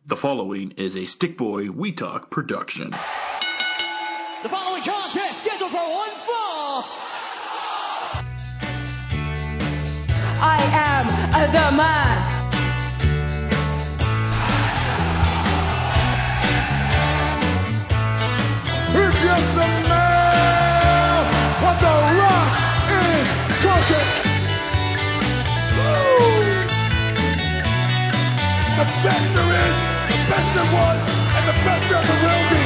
The following is a Stick Boy We Talk production. The following contest scheduled for one fall. I am the man. He's just a man. What the Rock is cooking. Woo! The best there is, the best there was, and the best there ever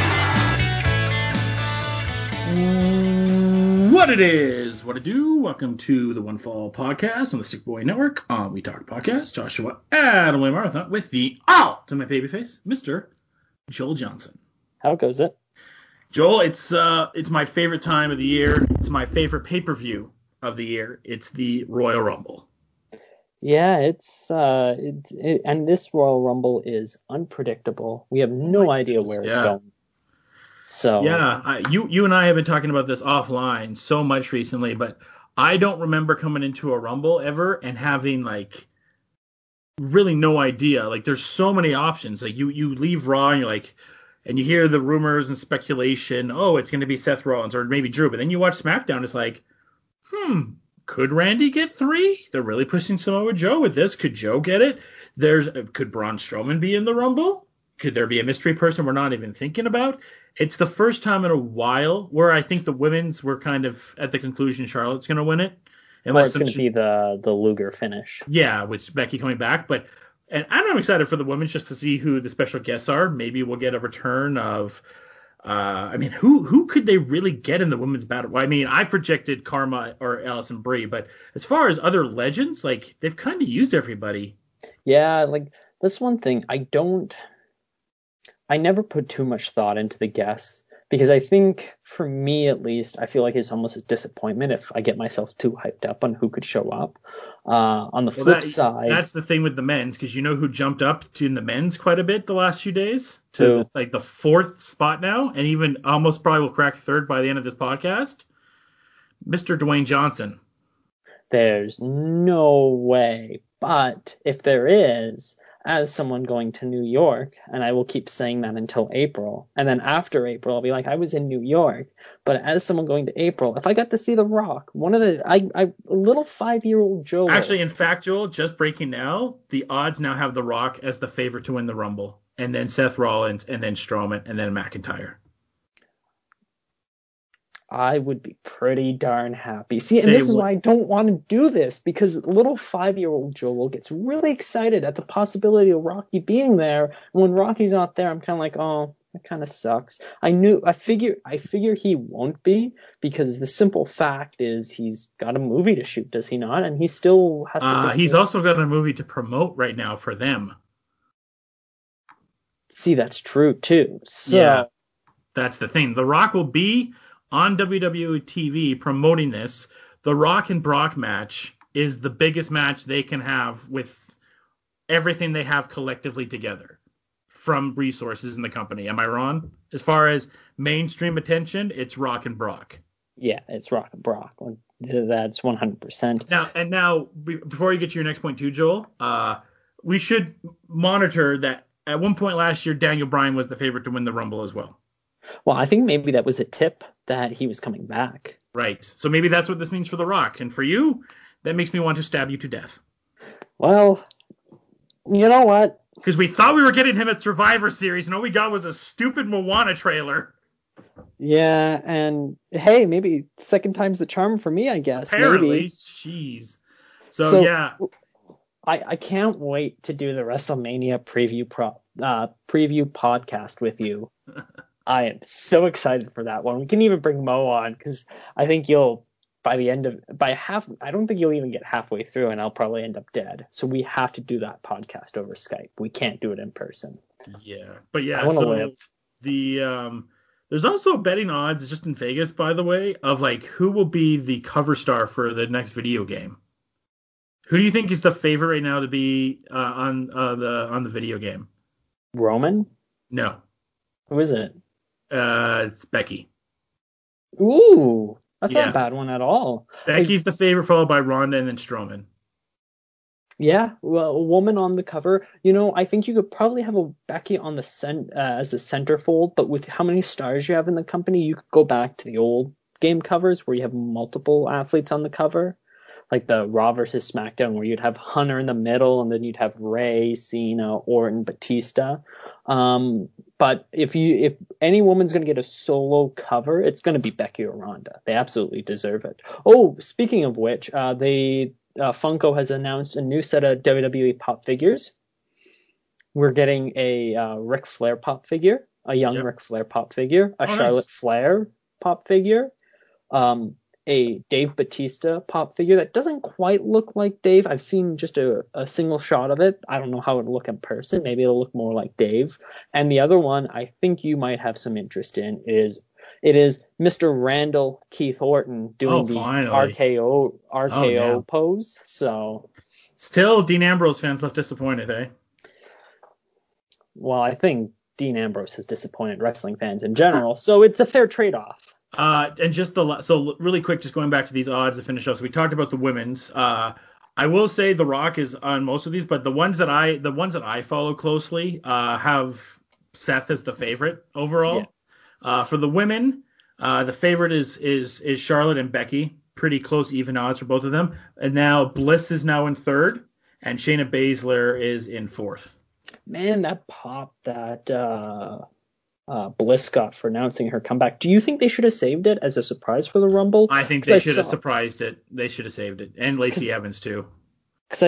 will be. What it is, what it do. Welcome to the One Fall podcast on the Stick Boy Network on We Talk Podcast. Joshua Adamway Marathon with the to my babyface, Mr. Joel Johnson. How goes it? Joel, it's my favorite time of the year. It's my favorite pay-per-view of the year. It's the Royal Rumble. Yeah, and this Royal Rumble is unpredictable. We have no idea where it's going. So yeah, you and I have been talking about this offline so much recently, but I don't remember coming into a Rumble ever and having like really no idea. Like there's so many options. Like you leave Raw and you're like, and you hear the rumors and speculation. Oh, it's going to be Seth Rollins or maybe Drew. But then you watch SmackDown. It's like, could Randy get 3? They're really pushing Samoa Joe with this. Could Joe get it? Could Braun Strowman be in the Rumble? Could there be a mystery person we're not even thinking about? It's the first time in a while where I think the women's were kind of at the conclusion Charlotte's going to win it. Or it's going to be the Luger finish. Yeah, with Becky coming back. And I'm excited for the women's just to see who the special guests are. Maybe we'll get a return of who could they really get in the women's battle? I mean, I projected Karma or Allison Brie, but as far as other legends, like they've kind of used everybody. Yeah, like that's one thing I never put too much thought into the guests because I think for me at least, I feel like it's almost a disappointment if I get myself too hyped up on who could show up. On the flip side, that's the thing with the men's, because you know who jumped up to in the men's quite a bit the last few days to the 4th spot now, and even almost probably will crack 3rd by the end of this podcast. Mr. Dwayne Johnson. There's no way, but if there is, as someone going to New York, and I will keep saying that until April, and then after April, I'll be like, I was in New York, but as someone going to April, if I got to see The Rock, a little 5-year-old Joel. Actually, in fact, Joel, just breaking now, the odds now have The Rock as the favorite to win the Rumble, and then Seth Rollins, and then Strowman, and then McIntyre. I would be pretty darn happy. See, and this is why I don't want to do this, because little 5-year-old Joel gets really excited at the possibility of Rocky being there. And when Rocky's not there, I'm kind of like, oh, that kind of sucks. I figure he won't be, because the simple fact is he's got a movie to shoot, does he not? And he still has to. He's also got a movie to promote right now for them. See, that's true too. So, yeah, that's the thing. The Rock will be on WWE TV promoting this. The Rock and Brock match is the biggest match they can have with everything they have collectively together from resources in the company. Am I wrong? As far as mainstream attention, it's Rock and Brock. Yeah, it's Rock and Brock. That's 100%. Now, before you get to your next point too, Joel, we should monitor that at one point last year, Daniel Bryan was the favorite to win the Rumble as well. Well, I think maybe that was a tip that he was coming back. Right. So maybe that's what this means for The Rock. And for you, that makes me want to stab you to death. Well, you know what? Because we thought we were getting him at Survivor Series, and all we got was a stupid Moana trailer. Yeah, and hey, maybe second time's the charm for me, I guess. Apparently. Maybe. Jeez. So yeah. I can't wait to do the WrestleMania preview podcast with you. I am so excited for that one. We can even bring Mo on, because I think I don't think you'll even get halfway through, and I'll probably end up dead. So we have to do that podcast over Skype. We can't do it in person. Yeah, but yeah, I want to live. There's also betting odds just in Vegas, by the way, of like who will be the cover star for the next video game. Who do you think is the favorite right now to be on the video game? Roman? No. Who is it? It's Becky. Ooh, that's not a bad one at all. Becky's the favorite, followed by Ronda and then Strowman. Yeah, well, a woman on the cover. I think you could probably have a Becky on the as the centerfold, but with how many stars you have in the company, you could go back to the old game covers where you have multiple athletes on the cover, like the Raw versus SmackDown, where you'd have Hunter in the middle, and then you'd have Ray, Cena, Orton, Batista. But if any woman's going to get a solo cover, it's going to be Becky or Ronda. They absolutely deserve it. Oh, speaking of which, Funko has announced a new set of WWE pop figures. We're getting a Ric Flair pop figure, a young Ric Flair pop figure, a Charlotte Flair pop figure, a Dave Batista pop figure that doesn't quite look like Dave. I've seen just a single shot of it. I don't know how it'll look in person. Maybe it'll look more like Dave. And the other one I think you might have some interest in is Mr. Randall Keith Orton doing the RKO pose. So still Dean Ambrose fans left disappointed, eh? Well, I think Dean Ambrose has disappointed wrestling fans in general, so it's a fair trade-off. And just so really quick, just going back to these odds to finish off. So we talked about the women's. I will say The Rock is on most of these, but the ones that I follow closely have Seth as the favorite overall. Yeah. For the women, the favorite is Charlotte and Becky. Pretty close, even odds for both of them. And now Bliss is now in third, and Shayna Baszler is in fourth. Man, that pop that Bliss got for announcing her comeback. Do you think they should have saved it as a surprise for the Rumble? I think they should have surprised it. They should have saved it, and Lacey Evans too. Because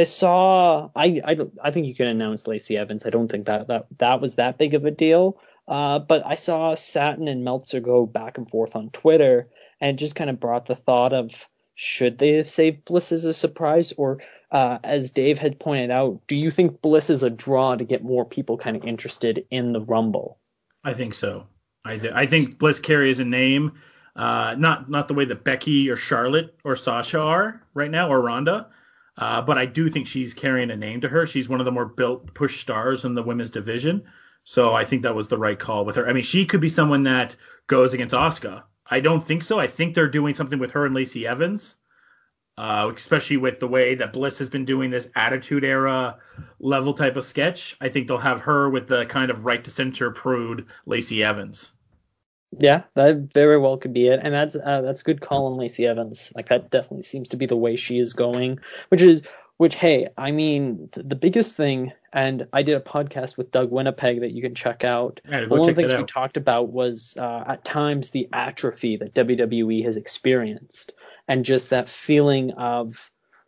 I think you can announce Lacey Evans. I don't think that was that big of a deal. But I saw Satin and Meltzer go back and forth on Twitter, and just kind of brought the thought of, should they have saved Bliss as a surprise? Or as Dave had pointed out, do you think Bliss is a draw to get more people kind of interested in the Rumble? I think so. I think Bliss carries a name, not the way that Becky or Charlotte or Sasha are right now, or Ronda, but I do think she's carrying a name to her. She's one of the more built push stars in the women's division, so I think that was the right call with her. I mean, she could be someone that goes against Asuka. I don't think so. I think they're doing something with her and Lacey Evans, especially with the way that Bliss has been doing this Attitude Era level type of sketch. I think they'll have her with the kind of right to center prude Lacey Evans. Yeah, that very well could be it, and that's a good call on Lacey Evans. Like, that definitely seems to be the way she is going, which hey, I mean, the biggest thing, and I did a podcast with Doug Winnipeg that you can check out. Yeah, one of the things we talked about was at times the atrophy that WWE has experienced, and just that feeling of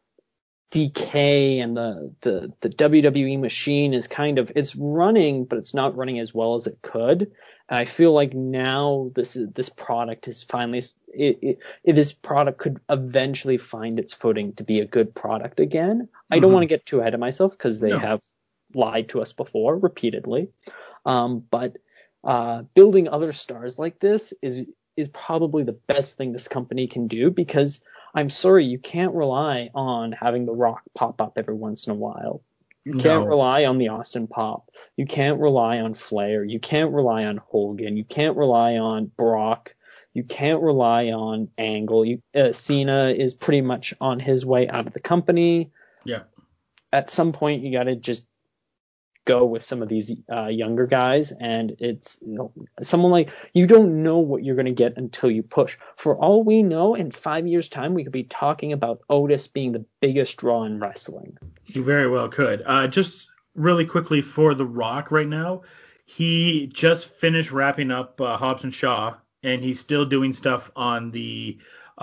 decay, and the WWE machine is it's running, but it's not running as well as it could. And I feel like now this product is finally this product could eventually find its footing to be a good product again. I don't want to get too ahead of myself because they have lied to us before repeatedly. But building other stars like this is probably the best thing this company can do, because I'm sorry, you can't rely on having The Rock pop up every once in a while. You can't rely on the Austin Pop. You can't rely on Flair. You can't rely on Hogan. You can't rely on Brock. You can't rely on Angle. Cena is pretty much on his way out of the company. Yeah. At some point, you got to just go with some of these younger guys, and it's someone like, you don't know what you're going to get until you push. For all we know, in 5 years' time, we could be talking about Otis being the biggest draw in wrestling. You very well could. Just really quickly for The Rock right now, he just finished wrapping up Hobbs and Shaw, and he's still doing stuff on the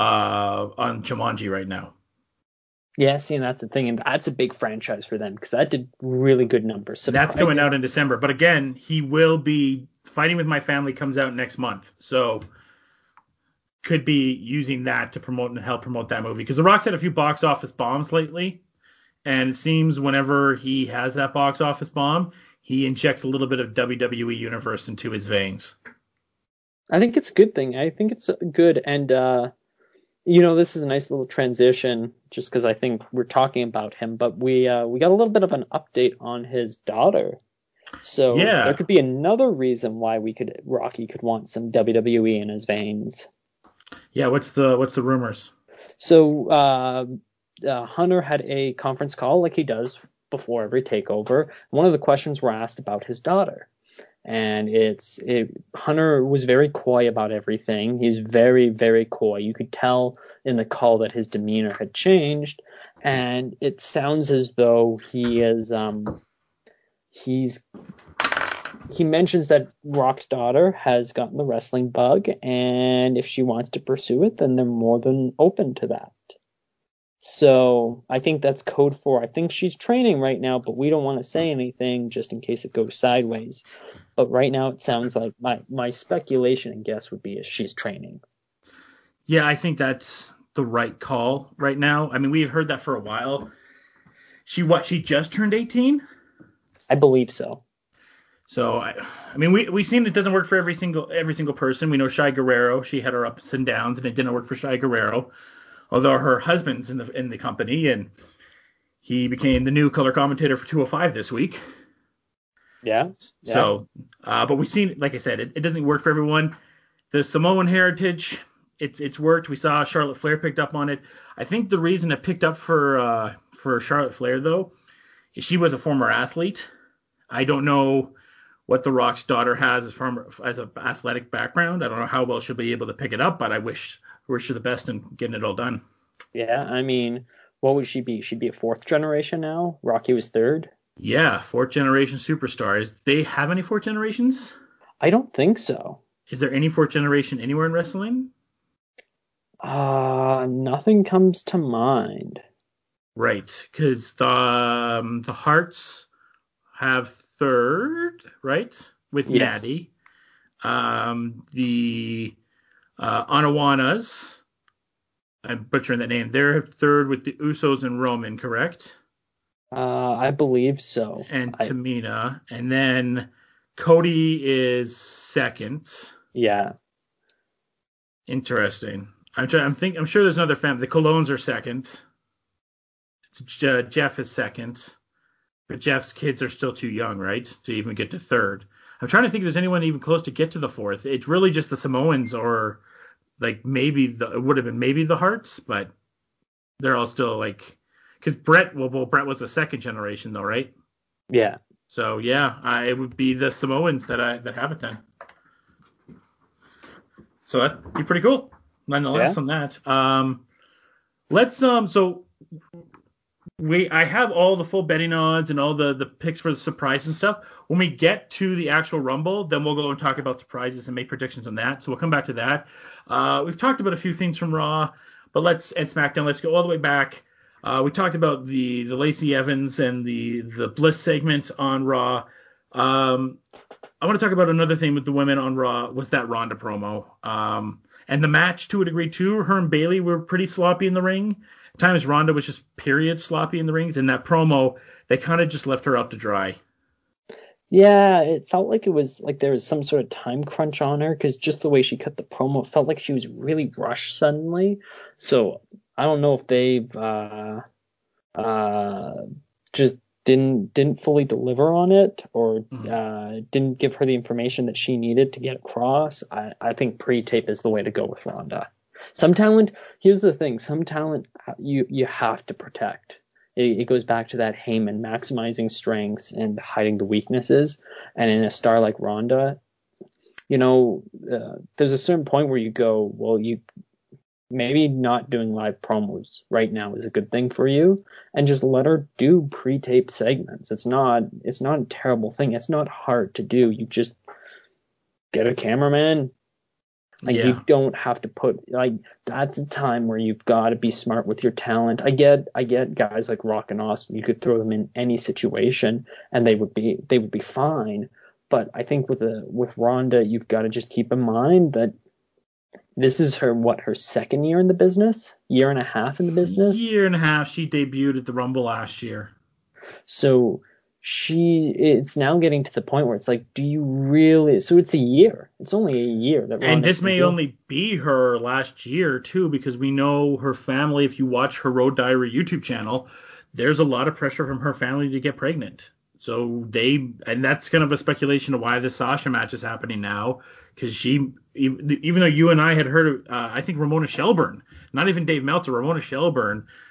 on Jumanji right now. Yeah, see, and that's the thing, and that's a big franchise for them, because that did really good numbers. That's coming out in December, but again, he will be Fighting with My Family comes out next month, so could be using that to promote and help promote that movie, because The Rock's had a few box office bombs lately, and it seems whenever he has that box office bomb, he injects a little bit of WWE Universe into his veins. I think it's a good thing. I think it's good, and this is a nice little transition, just because I think we're talking about him, but we got a little bit of an update on his daughter. So there could be another reason why Rocky could want some WWE in his veins. Yeah, what's the rumors? So Hunter had a conference call like he does before every takeover. One of the questions were asked about his daughter. And Hunter was very coy about everything. He's very, very coy. You could tell in the call that his demeanor had changed, and it sounds as though he mentions that Rock's daughter has gotten the wrestling bug, and if she wants to pursue it, then they're more than open to that. So I think that's code for, I think she's training right now, but we don't want to say anything just in case it goes sideways. But right now it sounds like my speculation and guess would be is she's training. Yeah, I think that's the right call right now. I mean, we've heard that for a while. She just turned 18? I believe so. So I mean, we've seen it doesn't work for every single person. We know Shai Guerrero, she had her ups and downs, and it didn't work for Shai Guerrero. Although her husband's in the company, and he became the new color commentator for 205 this week. Yeah. So, but we've seen, like I said, it doesn't work for everyone. The Samoan heritage, it's worked. We saw Charlotte Flair picked up on it. I think the reason it picked up for Charlotte Flair though, is she was a former athlete. I don't know what The Rock's daughter has as an athletic background. I don't know how well she'll be able to pick it up, but I wish her the best in getting it all done. Yeah, I mean, what would she be? She'd be a fourth generation now? Rocky was third? Yeah, fourth generation superstars. They have any fourth generations? I don't think so. Is there any fourth generation anywhere in wrestling? Nothing comes to mind. Right, because the Hearts have third, right, with Yes. Natty. The Anawanas, I'm butchering that name. They're third with the Usos and Roman, correct? I believe so. And Tamina, and then Cody is second. Yeah. Interesting. I'm sure there's another family. The Colognes are second. Jeff is second, but Jeff's kids are still too young, right, to even get to third. I'm trying to think if there's anyone even close to get to the fourth. It's really just the Samoans, or like maybe it would have been maybe the Hearts, but they're all still like, because Brett was the second generation though, right? Yeah. So yeah, it would be the Samoans that have it then. So that'd be pretty cool. Nonetheless, on that, I have all the full betting odds and all the picks for the surprise and stuff. When we get to the actual Rumble, then we'll go and talk about surprises and make predictions on that. So we'll come back to that. We've talked about a few things from Raw, but and SmackDown. Let's go all the way back. We talked about the Lacey Evans and the Bliss segments on Raw. I want to talk about another thing with the women on Raw was that Ronda promo. And the match, to a degree, too. Her and Bayley were pretty sloppy in the ring. At times, Ronda was just period sloppy in the rings. And that promo, they kind of just left her out to dry. Yeah, it felt like it was like there was some sort of time crunch on her, because just the way she cut the promo, it felt like she was really rushed suddenly. So I don't know if they've just didn't fully deliver on it, or didn't give her the information that she needed to get across. I think pre-tape is the way to go with Ronda. Some talent, here's the thing, some talent you have to protect. It goes back to that Heyman, maximizing strengths and hiding the weaknesses. And in a star like Ronda, there's a certain point where you go, well, maybe not doing live promos right now is a good thing for you, and just let her do pre-taped segments. It's not a terrible thing. It's not hard to do. You just get a cameraman. You don't have to put, that's a time where you've got to be smart with your talent. I get guys like Rock and Austin. You could throw them in any situation and they would be fine. But I think with Ronda, you've got to just keep in mind that this is her second year in the business, year and a half in the business. Year and a half. She debuted at the Rumble last year. So it's now getting to the point where it's like, do you really? So it's a year. It's only a year that. And this may only be her last year too, because we know her family. If you watch her Road Diary YouTube channel, there's a lot of pressure from her family to get pregnant. So and that's kind of a speculation of why the Sasha match is happening now, because she, even though you and I had heard, I think Ramona Shelburne, not even Dave Meltzer, Ramona Shelburne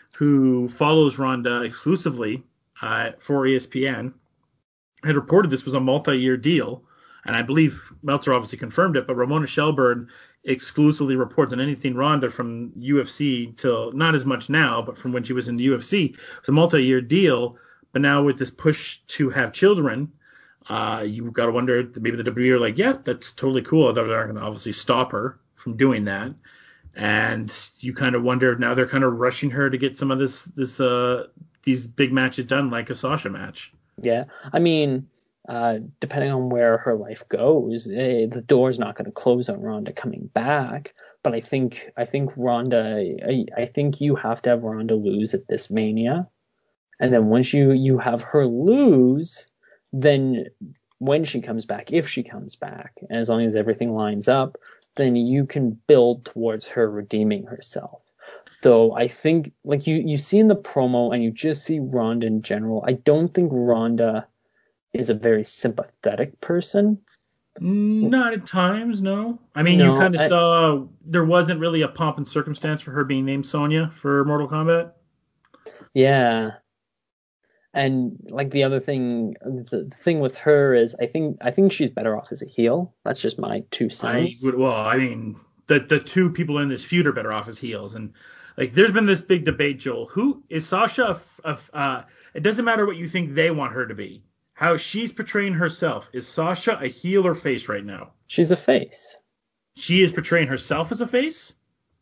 who follows Ronda exclusively for ESPN, had reported this was a multi-year deal. And I believe Meltzer obviously confirmed it, but Ramona Shelburne exclusively reports on anything Ronda from UFC till not as much now, but from when she was in the UFC. It's a multi-year deal, but now with this push to have children, you got to wonder, maybe the WWE are like, yeah, that's totally cool. They're not going to obviously stop her from doing that. And you kind of wonder, now they're kind of rushing her to get some of these big matches done, like a Sasha match. Yeah, I mean, depending on where her life goes, the door's not going to close on Ronda coming back. But I think Ronda, I think you have to have Ronda lose at this Mania, and then once you have her lose, then when she comes back, if she comes back, and as long as everything lines up, then you can build towards her redeeming herself. Though I think, like you see in the promo, and you just see Ronda in general, I don't think Ronda is a very sympathetic person. Not at times, no. I mean, you kind of saw there wasn't really a pomp and circumstance for her being named Sonya for Mortal Kombat. Yeah. And like the other thing, the thing with her is I think she's better off as a heel. That's just my 2 cents. I mean, the two people in this feud are better off as heels. And like, there's been this big debate, Joel. Who is Sasha? It doesn't matter what you think they want her to be. How she's portraying herself. Is Sasha a heel or face right now? She's a face. She is portraying herself as a face?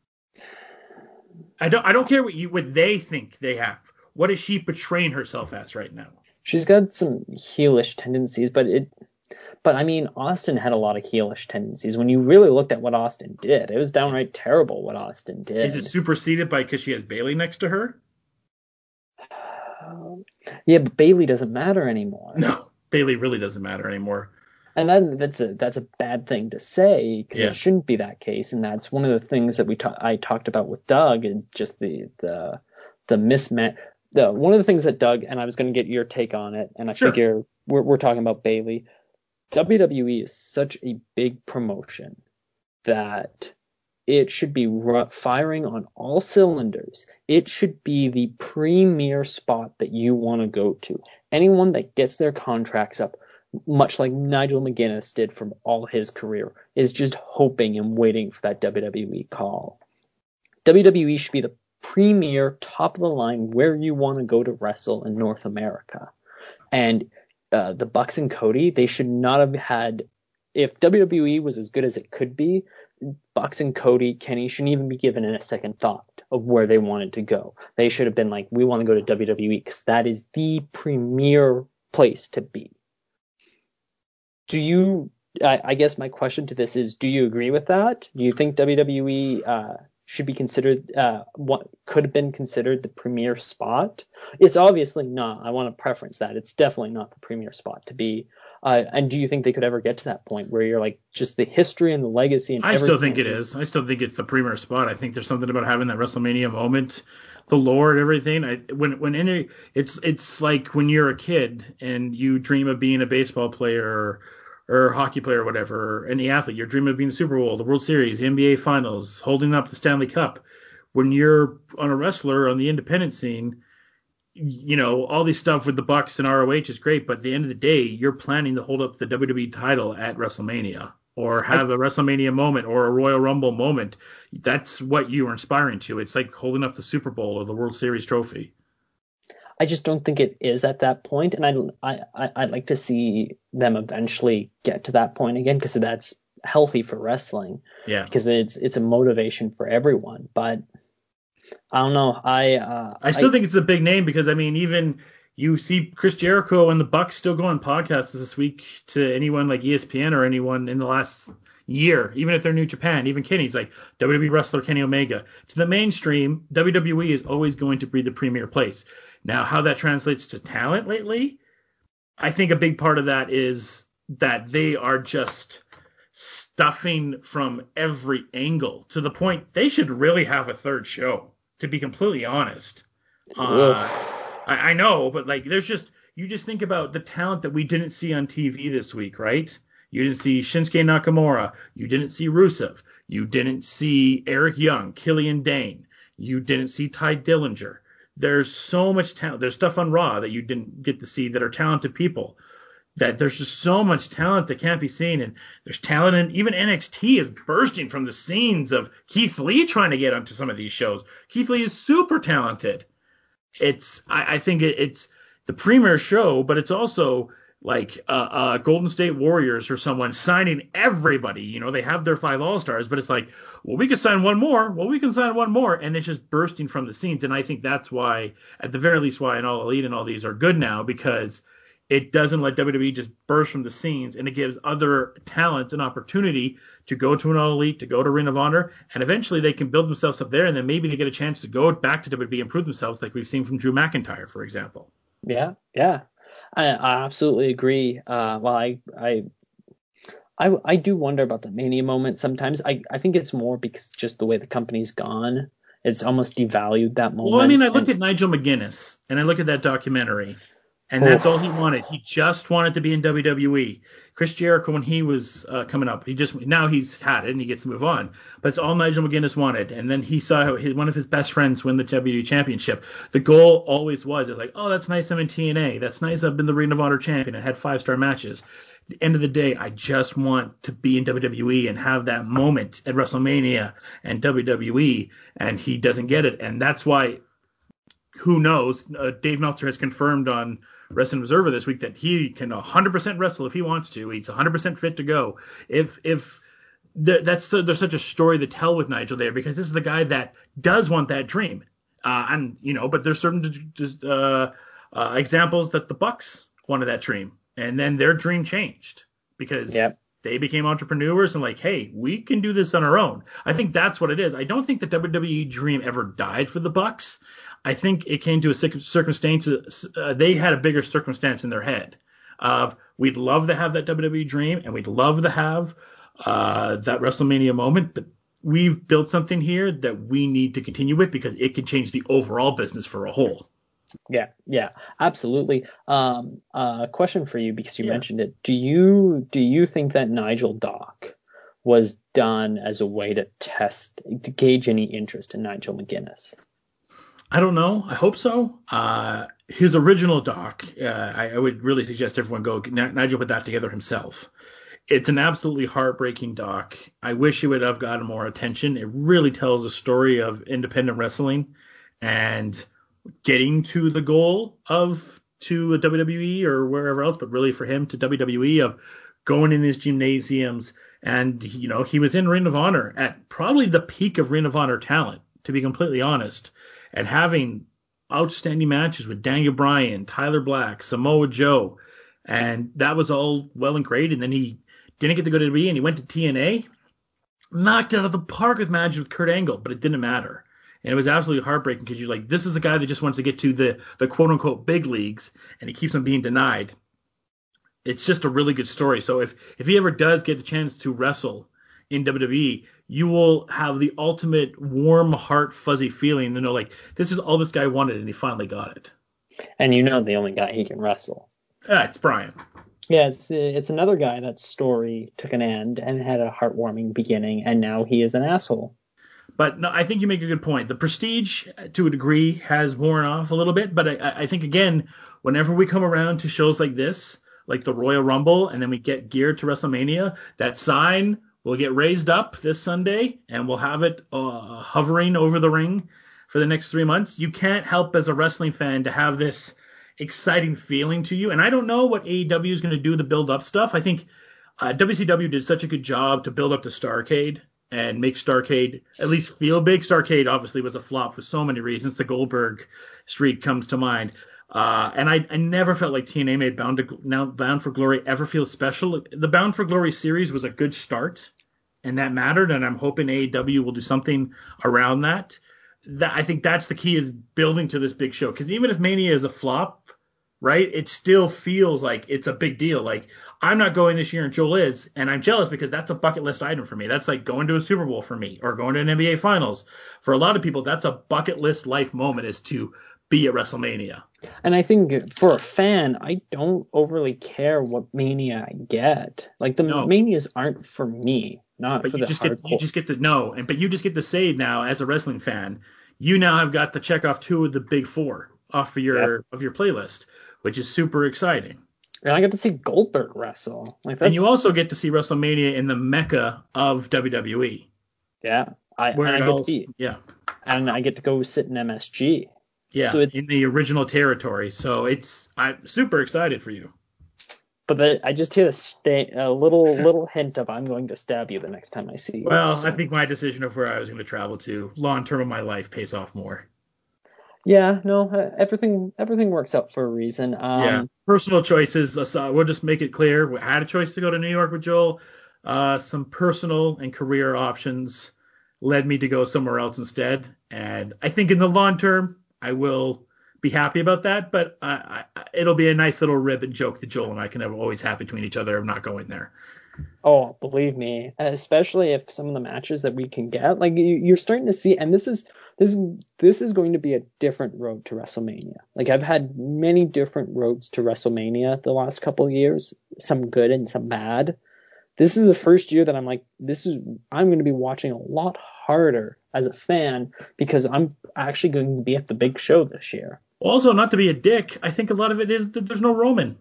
I don't care what they think they have. What is she portraying herself as right now? She's got some heelish tendencies, but I mean, Austin had a lot of heelish tendencies. When you really looked at what Austin did, it was downright terrible what Austin did. Is it superseded because she has Bayley next to her? Yeah, but Bayley doesn't matter anymore. No, Bayley really doesn't matter anymore. And that's a bad thing to say, because it shouldn't be that case. And that's one of the things that I talked about with Doug, and just the mismatch. One of the things that Doug, and I was going to get your take on it, and I figure we're talking about Bayley. WWE is such a big promotion that it should be firing on all cylinders. It should be the premier spot that you want to go to. Anyone that gets their contracts up, much like Nigel McGuinness did from all his career, is just hoping and waiting for that WWE call. WWE should be the premier, top of the line, where you want to go to wrestle in North America. And the Bucks and Cody, they should not have had, if WWE was as good as it could be, Bucks and Cody, Kenny shouldn't even be given a second thought of where they wanted to go. They should have been like, we want to go to WWE because that is the premier place to be. I guess my question to this is, do you agree with that? Do you think WWE should be considered, what could have been considered the premier spot? It's obviously not. I want to preference that. It's definitely not the premier spot to be. And do you think they could ever get to that point where you're like, just the history and the legacy and everything? I still think it is. I still think it's the premier spot. I think there's something about having that WrestleMania moment, the lore and everything. It's like when you're a kid and you dream of being a baseball player or hockey player or whatever, or any athlete. You're dreaming of being the Super Bowl, the World Series, the NBA Finals, holding up the Stanley Cup. When you're on a wrestler on the independent scene, all these stuff with the Bucks and ROH is great, but at the end of the day, you're planning to hold up the WWE title at WrestleMania or have a WrestleMania moment or a Royal Rumble moment. That's what you are inspiring to. It's like holding up the Super Bowl or the World Series trophy. I just don't think it is at that point, and I'd like to see them eventually get to that point again, because that's healthy for wrestling. Yeah. Because it's a motivation for everyone. But I don't know. I still think it's a big name, because I mean, even you see Chris Jericho and the Bucks still go on podcasts this week to anyone like ESPN or anyone in the last year, even if they're New Japan. Even Kenny's like WWE wrestler Kenny Omega. To the mainstream, WWE is always going to be the premier place. Now, how that translates to talent lately, I think a big part of that is that they are just stuffing from every angle to the point they should really have a third show, to be completely honest. I know, but like, you just think about the talent that we didn't see on TV this week, right? You didn't see Shinsuke Nakamura. You didn't see Rusev. You didn't see Eric Young, Killian Dane. You didn't see Ty Dillinger. there's so much talent. There's stuff on Raw that you didn't get to see that are talented people. That there's just so much talent that can't be seen, and there's talent, and even NXT is bursting from the scenes of Keith Lee trying to get onto some of these shows. Keith Lee is super talented. I think it's the premier show, but it's also like Golden State Warriors or someone signing everybody. You know, they have their 5 All-Stars, but it's like, well, we could sign one more. Well, we can sign one more, and it's just bursting from the scenes. And I think that's why, at the very least, why an All Elite and all these are good now, because it doesn't let WWE just burst from the scenes, and it gives other talents an opportunity to go to an All Elite, to go to Ring of Honor, and eventually they can build themselves up there, and then maybe they get a chance to go back to WWE and prove themselves, like we've seen from Drew McIntyre, for example. Yeah. I absolutely agree. I do wonder about the Mania moment sometimes. I think it's more because just the way the company's gone, it's almost devalued that moment. Well, I mean, I look at Nigel McGuinness, and I look at that documentary, and that's all he wanted. He just wanted to be in WWE. Chris Jericho, when he was coming up, now he's had it and he gets to move on. But it's all Nigel McGuinness wanted. And then he saw one of his best friends win the WWE Championship. The goal always was, like, oh, that's nice, I'm in TNA. That's nice, I've been the Ring of Honor champion and had 5-star matches. At the end of the day, I just want to be in WWE and have that moment at WrestleMania and WWE. And he doesn't get it. And that's why, who knows, Dave Meltzer has confirmed on Wrestling Observer this week that he can 100% wrestle if he wants to. He's 100% fit to go. There's such a story to tell with Nigel there, because this is the guy that does want that dream. But there's certain examples that the Bucks wanted that dream, and then their dream changed because they became entrepreneurs and like, hey, we can do this on our own. I think that's what it is. I don't think the WWE dream ever died for the Bucks. I think it came to a circumstance. They had a bigger circumstance in their head of, we'd love to have that WWE dream and we'd love to have that WrestleMania moment, but we've built something here that we need to continue with because it can change the overall business for a whole. Yeah, absolutely. Question for you, because you mentioned it. Do you think that Nigel Doc was done as a way to gauge any interest in Nigel McGuinness? I don't know. I hope so. His original doc, I would really suggest everyone go. Nigel put that together himself. It's an absolutely heartbreaking doc. I wish it would have gotten more attention. It really tells a story of independent wrestling and getting to the goal to a WWE or wherever else, but really for him to WWE, of going in these gymnasiums. And, he was in Ring of Honor at probably the peak of Ring of Honor talent, to be completely honest, and having outstanding matches with Daniel Bryan, Tyler Black, Samoa Joe. And that was all well and great. And then he didn't get to go to WWE and he went to TNA, knocked it out of the park with matches with Kurt Angle, but it didn't matter. And it was absolutely heartbreaking because you're like, this is the guy that just wants to get to the quote unquote big leagues, and he keeps on being denied. It's just a really good story. So if he ever does get the chance to wrestle in WWE, you will have the ultimate warm heart, fuzzy feeling to know, like, this is all this guy wanted and he finally got it. And the only guy he can wrestle. It's Bryan. Yeah, it's another guy that story took an end and had a heartwarming beginning, and now he is an asshole. But no, I think you make a good point. The prestige, to a degree, has worn off a little bit. But I think, again, whenever we come around to shows like this, like the Royal Rumble, and then we get geared to WrestleMania, that sign will get raised up this Sunday, and we'll have it hovering over the ring for the next 3 months. You can't help as a wrestling fan to have this exciting feeling to you. And I don't know what AEW is going to do to build up stuff. I think WCW did such a good job to build up the Starrcade and make Starrcade at least feel big. Starrcade obviously was a flop for so many reasons. The Goldberg streak comes to mind. And I never felt like TNA made Bound for Glory ever feel special. The Bound for Glory series was a good start, and that mattered, and I'm hoping AEW will do something around that. I think that's the key, is building to this big show. Because even if Mania is a flop, right, it still feels like it's a big deal. Like, I'm not going this year and Joel is, and I'm jealous because that's a bucket list item for me. That's like going to a Super Bowl for me, or going to an NBA Finals. For a lot of people, that's a bucket list life moment, is to be at WrestleMania. And I think for a fan, I don't overly care what Mania I get. Like, the Manias aren't for me, not but for the hardcore. You just get to know, but you just get to say now, as a wrestling fan, you now have got to check off 2 of the big 4 off of your playlist, which is super exciting. And I get to see Goldberg wrestle. And you also get to see WrestleMania in the mecca of WWE. Yeah. And I get to go sit in MSG. Yeah, so in the original territory. So I'm super excited for you. But I just hear a little hint of I'm going to stab you the next time I see you. Well, so. I think my decision of where I was going to travel to long term of my life pays off more. Yeah, no, everything works out for a reason. Personal choices aside, we'll just make it clear. We had a choice to go to New York with Joel. Some personal and career options led me to go somewhere else instead. And I think in the long term, I will be happy about that. But it'll be a nice little rib and joke that Joel and I can always have between each other of not going there. Oh, believe me, especially if some of the matches that we can get, like you're starting to see, and this is going to be a different road to WrestleMania. Like I've had many different roads to WrestleMania the last couple of years, some good and some bad. This is the first year that I'm like, I'm going to be watching a lot harder as a fan because I'm actually going to be at the big show this year. Also, not to be a dick, I think a lot of it is that there's no Roman.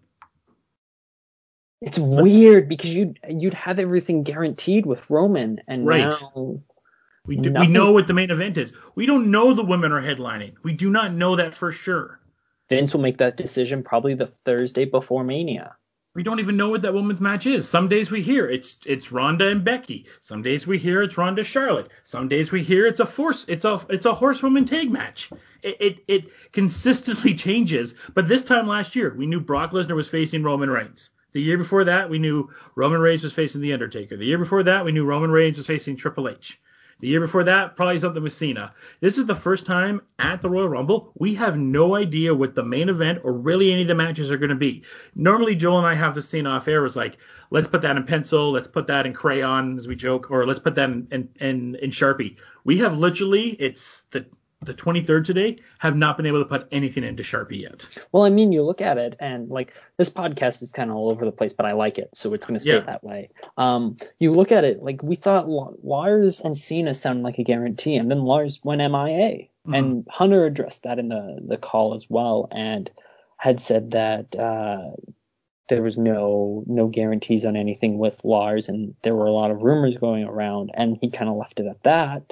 It's weird because you'd have everything guaranteed with Roman, and now we know what the main event is. We don't know the women are headlining. We do not know that for sure. Vince will make that decision probably the Thursday before Mania. We don't even know what that woman's match is. Some days we hear it's Ronda and Becky. Some days we hear it's Ronda Charlotte. Some days we hear it's a horsewoman tag match. It consistently changes. But this time last year, we knew Brock Lesnar was facing Roman Reigns. The year before that, we knew Roman Reigns was facing The Undertaker. The year before that, we knew Roman Reigns was facing Triple H. The year before that, probably something with Cena. This is the first time at the Royal Rumble we have no idea what the main event or really any of the matches are going to be. Normally, Joel and I have this scene off air. It's like, let's put that in pencil, let's put that in crayon, as we joke, or let's put that in Sharpie. We have literally, it's the 23rd today, have not been able to put anything into Sharpie yet. Well, I mean, you look at it and like this podcast is kind of all over the place, but I like it, so it's going to stay that way. You look at it like we thought Lars and Cena sounded like a guarantee, and then Lars went MIA, and Hunter addressed that in the call as well, and had said that there was no guarantees on anything with Lars, and there were a lot of rumors going around, and he kind of left it at that.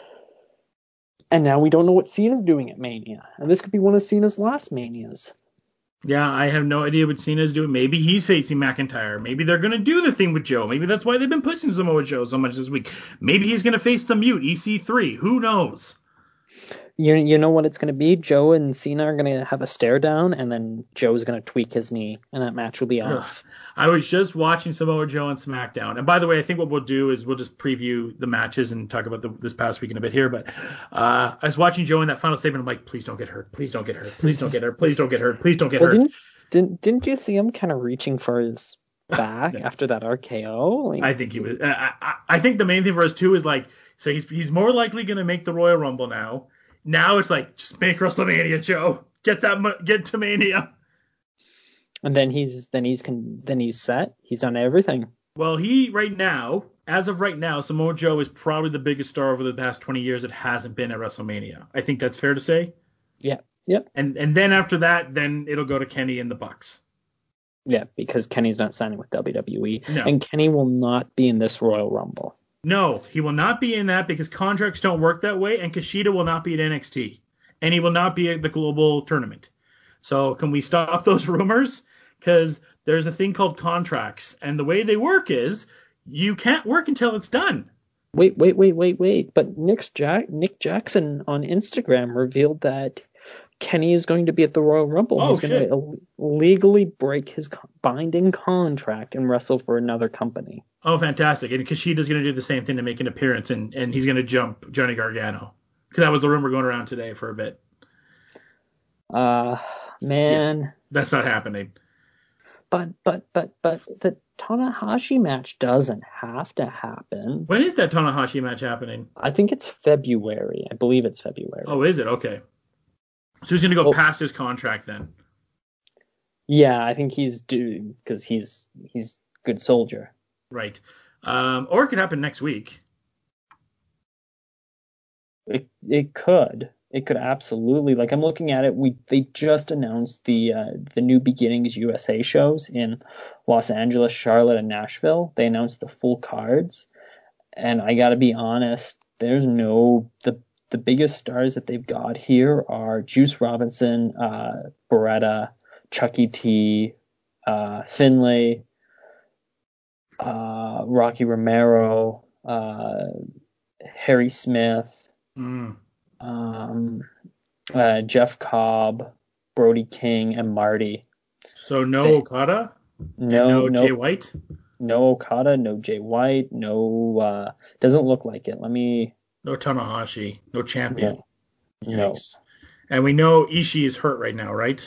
And now we don't know what Cena's doing at Mania. And this could be one of Cena's last Manias. Yeah, I have no idea what Cena's doing. Maybe he's facing McIntyre. Maybe they're going to do the thing with Joe. Maybe that's why they've been pushing Samoa Joe so much this week. Maybe he's going to face the Mute, EC3. Who knows? You know what it's going to be? Joe and Cena are going to have a stare down, and then Joe's going to tweak his knee, and that match will be off. I was just watching Samoa Joe on SmackDown. And by the way, I think what we'll do is we'll just preview the matches and talk about this past week in a bit here. But I was watching Joe in that final statement. I'm like, please don't get hurt. Please don't get hurt. Please don't get hurt. Please don't get hurt. Please don't get hurt. Didn't you see him kind of reaching for his back after that RKO? Like, I think he was. I think the main thing for us too is like, so he's more likely going to make the Royal Rumble now. Now it's like, just make WrestleMania, Joe. Get to Mania. And then he's set. He's done everything. Well, as of right now, Samoa Joe is probably the biggest star over the past 20 years that hasn't been at WrestleMania. I think that's fair to say. Yeah. Yep. And then after that, then it'll go to Kenny and the Bucks. Yeah, because Kenny's not signing with WWE. No. And Kenny will not be in this Royal Rumble. No, he will not be in that because contracts don't work that way, and Kushida will not be at NXT, and he will not be at the global tournament. So can we stop those rumors? Because there's a thing called contracts, and the way they work is you can't work until it's done. Wait. But Nick Jackson on Instagram revealed that Kenny is going to be at the Royal Rumble. Oh, he's going to legally break his binding contract and wrestle for another company. Oh, fantastic. And Kushida's going to do the same thing to make an appearance, and he's going to jump Johnny Gargano. Because that was the rumor going around today for a bit. Man. Yeah, that's not happening. But the Tanahashi match doesn't have to happen. When is that Tanahashi match happening? I think it's February. I believe it's February. Oh, is it? Okay. So he's going to go past his contract then. Yeah, I think he's due because he's good soldier. Right. Or it could happen next week. It could. It could absolutely. Like I'm looking at it, they just announced the New Beginnings USA shows in Los Angeles, Charlotte, and Nashville. They announced the full cards, and I gotta be honest, there's no the biggest stars that they've got here are Juice Robinson, Beretta, Chucky T, Finlay, Rocky Romero, Harry Smith. Mm. Jeff Cobb, Brody King, and Marty. So no Okada? No Jay White? No Okada, no Jay White, no, doesn't look like it. No Tanahashi, no champion. No. Yikes. And we know Ishii is hurt right now, right?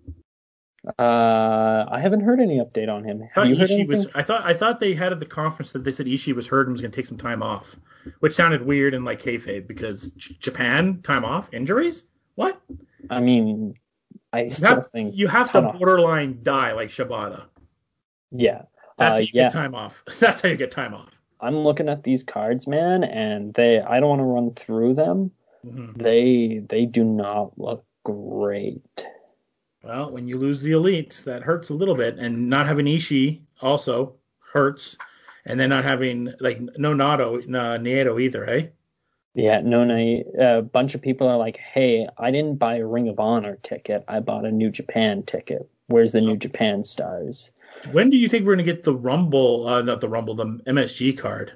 I haven't heard any update on him. Have you heard anything? I thought they had at the conference that they said Ishii was hurt and was going to take some time off, which sounded weird and like kayfabe because Japan time off injuries. What? I mean, I still think you have to borderline die like Shibata. Yeah. That's how you get time off. That's how you get time off. I'm looking at these cards, man, and I don't want to run through them. Mm-hmm. They do not look great. Well, when you lose the elites, that hurts a little bit, and not having Ishii also hurts, and then not having like no Naito either, eh? Yeah, a bunch of people are like, hey, I didn't buy a Ring of Honor ticket. I bought a New Japan ticket. Where's the New Japan stars? When do you think we're going to get the Rumble, not the Rumble, the MSG card?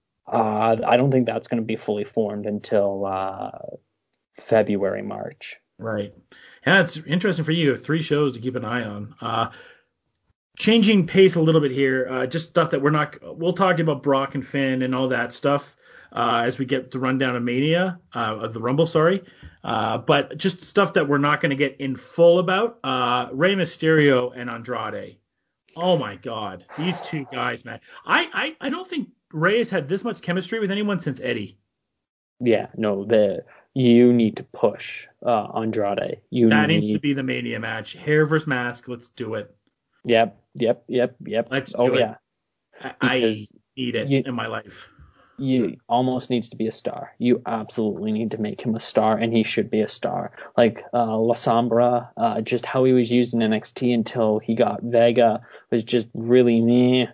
I don't think that's going to be fully formed until February, March. Right. Yeah, it's interesting for you. You have 3 shows to keep an eye on. Changing pace a little bit here, just stuff that we'll talk about Brock and Finn and all that stuff as we get the rundown of Mania, of the Rumble, sorry. But just stuff that we're not going to get in full about. Rey Mysterio and Andrade. Oh my God, these 2 guys, man. I don't think Rey has had this much chemistry with anyone since Eddie. Yeah, no, you need to push Andrade. That needs to be the Mania match. Hair versus mask. Let's do it. Yep. Let's do it. Yeah. I need it in my life. You almost needs to be a star. You absolutely need to make him a star, and he should be a star. Like La Sombra, just how he was used in NXT until he got Vega was just really meh.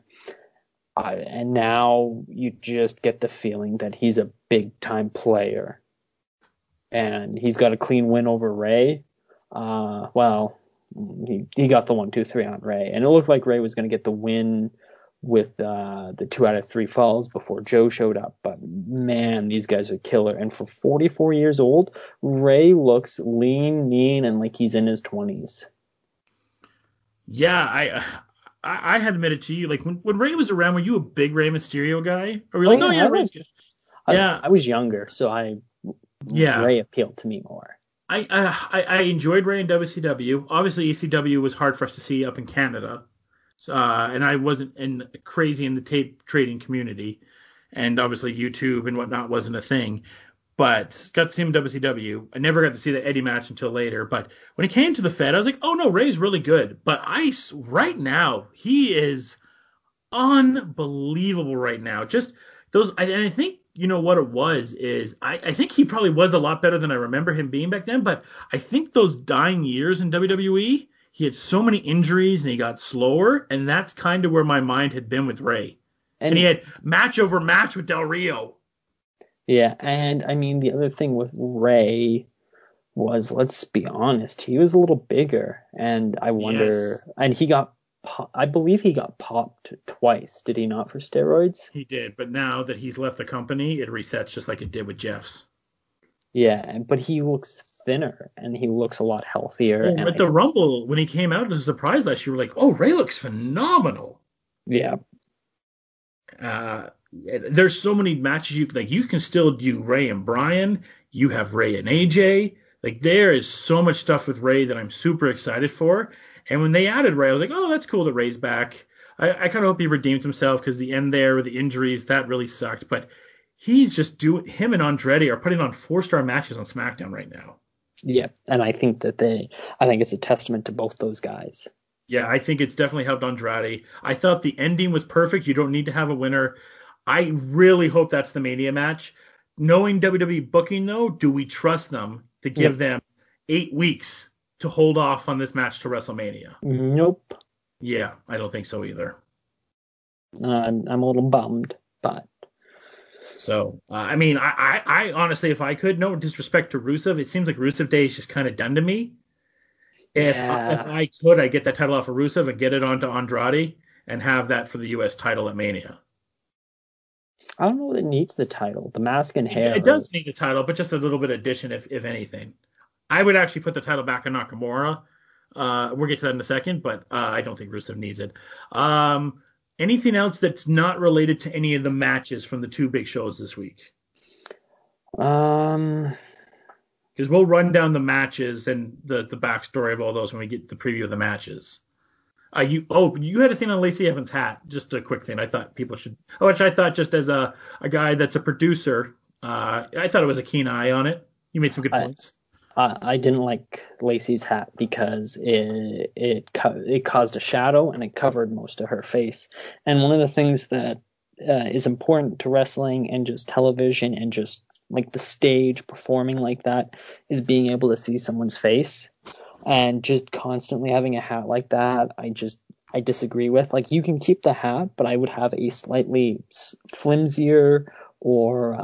And now you just get the feeling that he's a big time player, and he's got a clean win over Rey. Well, he got the 1-2-3 on Rey, and it looked like Rey was going to get the win with the 2 out of 3 falls before Joe showed up. But man, these guys are killer. And for 44 years old, Rey looks lean, mean, and like he's in his 20s. Yeah, I had admitted to you, like when Rey was around, were you a big Rey Mysterio guy? Or were you like, Rey's good? I was younger, so Rey appealed to me more. I enjoyed Rey in WCW. Obviously, ECW was hard for us to see up in Canada. And I wasn't crazy in the tape trading community, and obviously YouTube and whatnot wasn't a thing. But got to see him in WCW. I never got to see the Eddie match until later. But when he came to the Fed, I was like, oh no, Rey's really good. But right now he is unbelievable right now. Just those, and I think you know what it was is I think he probably was a lot better than I remember him being back then. But I think those dying years in WWE. He had so many injuries and he got slower, and that's kind of where my mind had been with Rey. And he had match over match with Del Rio. Yeah, and I mean, the other thing with Rey was, let's be honest, he was a little bigger, and I wonder, and I believe he got popped twice, did he not, for steroids? He did, but now that he's left the company, it resets just like it did with Jeff's. Yeah, but he looks thinner and he looks a lot healthier. And at the Rumble, when he came out as a surprise last year, we were like, oh, Rey looks phenomenal. Yeah. There's so many matches you can still do Rey and Bryan. You have Rey and AJ. Like there is so much stuff with Rey that I'm super excited for. And when they added Rey, I was like, oh, that's cool that Rey's back. I kind of hope he redeems himself because the end there with the injuries, that really sucked. But he's just him and Andrade are putting on 4-star matches on SmackDown right now. Yeah, and I think it's a testament to both those guys. Yeah, I think it's definitely helped Andrade. I thought the ending was perfect. You don't need to have a winner. I really hope that's the Mania match. knowing WWE booking, though, do we trust them to give them 8 weeks to hold off on this match to WrestleMania? Nope. Yeah, I don't think so either. I'm a little bummed, but. So, I mean, I honestly, if I could, no disrespect to Rusev, it seems like Rusev Day is just kind of done to me. If I could, I'd get that title off of Rusev and get it onto Andrade and have that for the U.S. title at Mania. I don't know if it needs the title. The mask and hair. It does need the title, but just a little bit of addition, if anything. I would actually put the title back on Nakamura. We'll get to that in a second, but I don't think Rusev needs it. Anything else that's not related to any of the matches from the two big shows this week? Because we'll run down the matches and the backstory of all those when we get the preview of the matches. You had a thing on Lacey Evans' hat. Just a quick thing. I thought people should. Which I thought just as a guy that's a producer, I thought it was a keen eye on it. You made some good points. I didn't like Lacey's hat because it caused a shadow and it covered most of her face. And one of the things that is important to wrestling and just television and just like the stage performing like that is being able to see someone's face. And just constantly having a hat like that, I disagree with. Like, you can keep the hat, but I would have a slightly flimsier or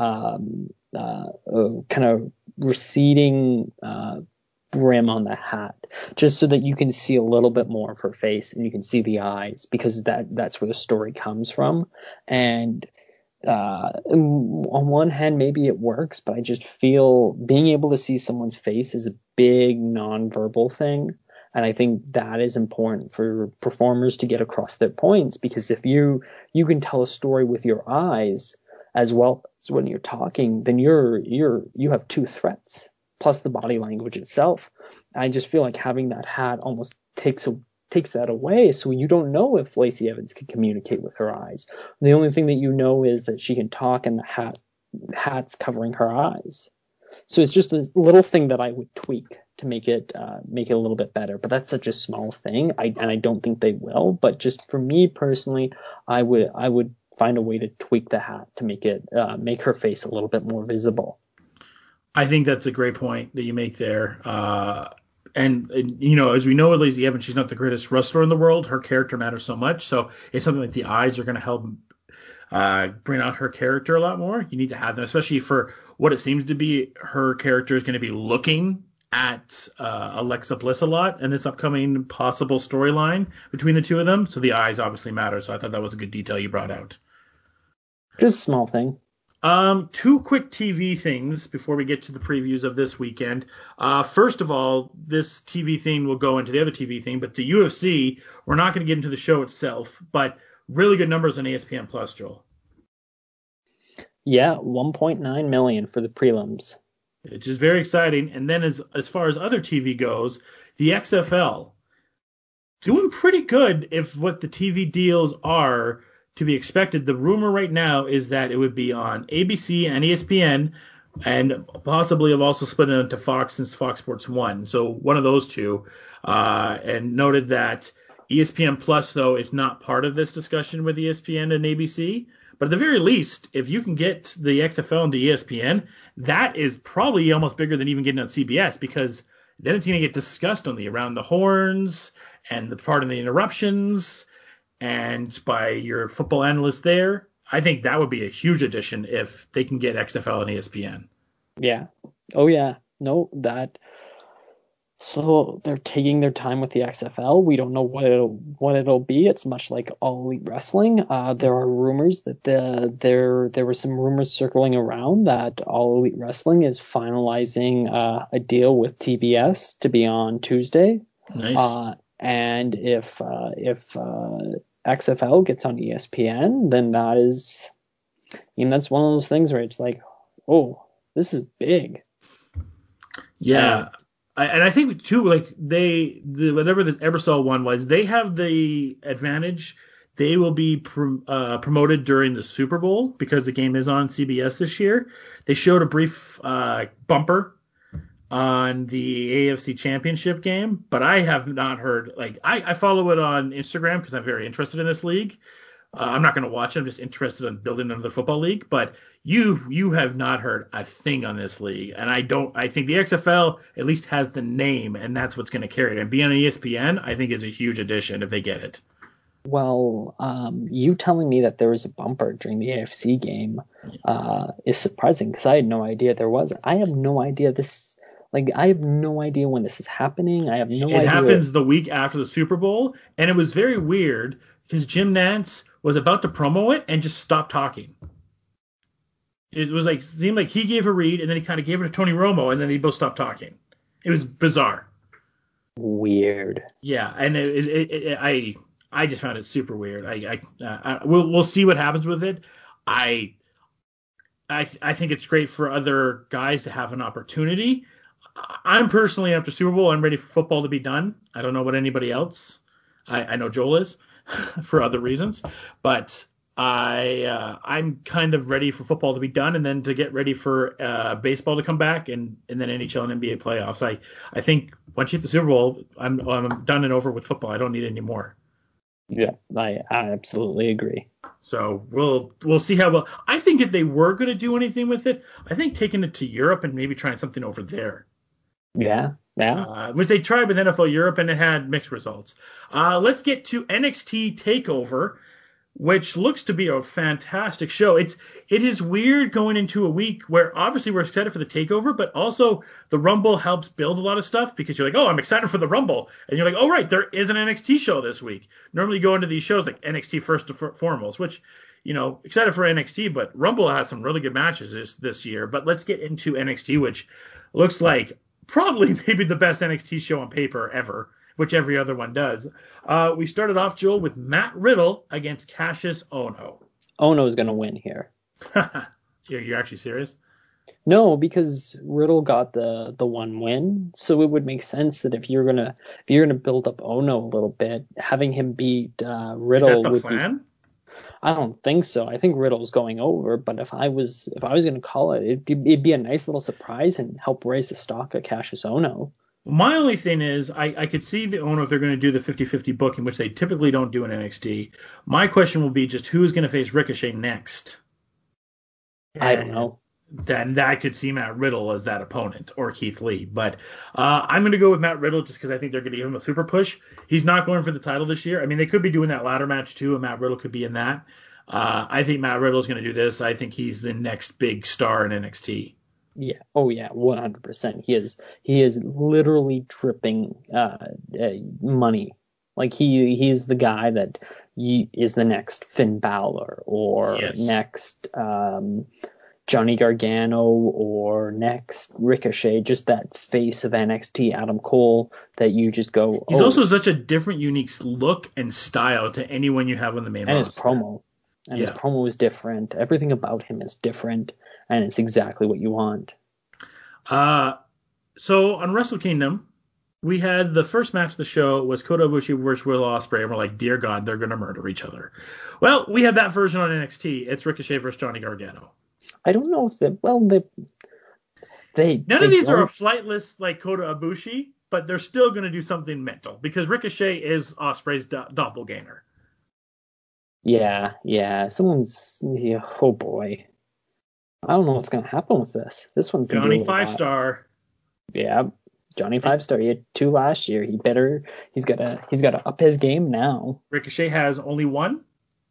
kind of receding brim on the hat, just so that you can see a little bit more of her face and you can see the eyes, because that's where the story comes from. And on one hand, maybe it works, but I just feel being able to see someone's face is a big nonverbal thing. And I think that is important for performers to get across their points, because if you can tell a story with your eyes as well as when you're talking, then you have two threats plus the body language itself. I just feel like having that hat almost takes that away, so you don't know if Lacey Evans can communicate with her eyes. The only thing that you know is that she can talk and the hat's covering her eyes. So it's just a little thing that I would tweak to make it a little bit better. But that's such a small thing, and I don't think they will. But just for me personally, I would find a way to tweak the hat to make her face a little bit more visible. I think that's a great point that you make there. And you know, as we know with Lacey Evans, she's not the greatest wrestler in the world. Her character matters so much. So if something like the eyes are going to help bring out her character a lot more, you need to have them, especially for what it seems to be. Her character is going to be looking at Alexa Bliss a lot in this upcoming possible storyline between the two of them. So the eyes obviously matter. So I thought that was a good detail you brought out. Just a small thing. Two quick TV things before we get to the previews of this weekend. First of all, this TV thing will go into the other TV thing, but the UFC, we're not going to get into the show itself, but really good numbers on ESPN Plus, Joel. Yeah, 1.9 million for the prelims. Which is very exciting. And then as far as other TV goes, the XFL doing pretty good if what the TV deals are to be expected. The rumor right now is that it would be on ABC and ESPN, and possibly have also split it into Fox since Fox Sports 1. So one of those two. And noted that ESPN Plus, though, is not part of this discussion with ESPN and ABC. But at the very least, if you can get the XFL into ESPN, that is probably almost bigger than even getting on CBS, because then it's going to get discussed on the Around the Horns and the part of the interruptions and by your football analyst there. I think that would be a huge addition if they can get XFL and ESPN. Yeah. Oh, yeah. No, that. So they're taking their time with the XFL. We don't know what it'll be. It's much like All Elite Wrestling. There are rumors that there were some rumors circling around that All Elite Wrestling is finalizing a deal with TBS to be on Tuesday. Nice. And if XFL gets on ESPN, then that's one of those things where it's like, oh, this is big. Yeah. And I think too, like whatever this Ebersol one was, they have the advantage. They will be promoted during the Super Bowl because the game is on CBS this year. They showed a brief bumper on the AFC Championship game, but I have not heard. Like I follow it on Instagram because I'm very interested in this league. I'm not going to watch it. I'm just interested in building another football league. But you have not heard a thing on this league, and I think the XFL at least has the name, and that's what's going to carry it. And being on ESPN, I think is a huge addition if they get it. Well, you telling me that there was a bumper during the AFC game is surprising because I had no idea there was. I have no idea this. Like, I have no idea when this is happening. I have no idea. It happens the week after the Super Bowl, and it was very weird because Jim Nantz was about to promo it and just stopped talking. It was like, seemed like he gave a read, and then he kind of gave it to Tony Romo, and then they both stopped talking. It was bizarre. Weird. Yeah, and I just found it super weird. We'll see what happens with it. I think it's great for other guys to have an opportunity. I'm personally, after Super Bowl, I'm ready for football to be done. I don't know about anybody else. I know Joel is for other reasons, but I'm kind of ready for football to be done, and then to get ready for baseball to come back, and then NHL and NBA playoffs. I think once you hit the Super Bowl, I'm done and over with football. I don't need any more. Yeah, I absolutely agree. So we'll see how well. I think if they were going to do anything with it, I think taking it to Europe and maybe trying something over there. Yeah. Which they tried with NFL Europe and it had mixed results. Let's get to NXT TakeOver, which looks to be a fantastic show. It is weird going into a week where obviously we're excited for the TakeOver, but also the Rumble helps build a lot of stuff because you're like, oh, I'm excited for the Rumble. And you're like, oh, right, there is an NXT show this week. Normally you go into these shows like NXT First and Foremost, which, excited for NXT, but Rumble has some really good matches this year. But let's get into NXT, which looks like probably maybe the best NXT show on paper ever, which every other one does. We started off, Joel, with Matt Riddle against Cassius Ohno. Ohno's going to win here. You're actually serious? No, because Riddle got the one win, so it would make sense that if you're gonna build up Ohno a little bit, having him beat Riddle. Is that the plan? I don't think so. I think Riddle's going over, but if I was gonna call it, it'd be a nice little surprise and help raise the stock of Cassius Ohno. My only thing is, I could see the Ohno if they're going to do the 50-50 booking, which they typically don't do in NXT. My question will be just who's going to face Ricochet next? I don't know. Then that could see Matt Riddle as that opponent, or Keith Lee. But I'm going to go with Matt Riddle just because I think they're going to give him a super push. He's not going for the title this year. I mean, they could be doing that ladder match too, and Matt Riddle could be in that. I think Matt Riddle is going to do this. I think he's the next big star in NXT. Yeah. Oh yeah. 100%. He is literally dripping money. Like he's the guy that is the next Finn Balor or next Johnny Gargano or next Ricochet. Just that face of NXT, Adam Cole, that you just go. He's also such a different, unique look and style to anyone you have on the main roster. And his promo. And his promo is different. Everything about him is different, and it's exactly what you want. So on Wrestle Kingdom, we had the first match of the show was Kota Ibushi versus Will Ospreay, and we're like, dear God, they're going to murder each other. Well, we have that version on NXT. It's Ricochet versus Johnny Gargano. I don't know if none of these are a flightless like Kota Ibushi, but they're still going to do something mental because Ricochet is Ospreay's doppelganger. Yeah. Oh boy. I don't know what's going to happen with this. This one's going to be Johnny 5-star. Yeah, Johnny 5-star. He had 2 last year. He's got to up his game now. Ricochet has only 1?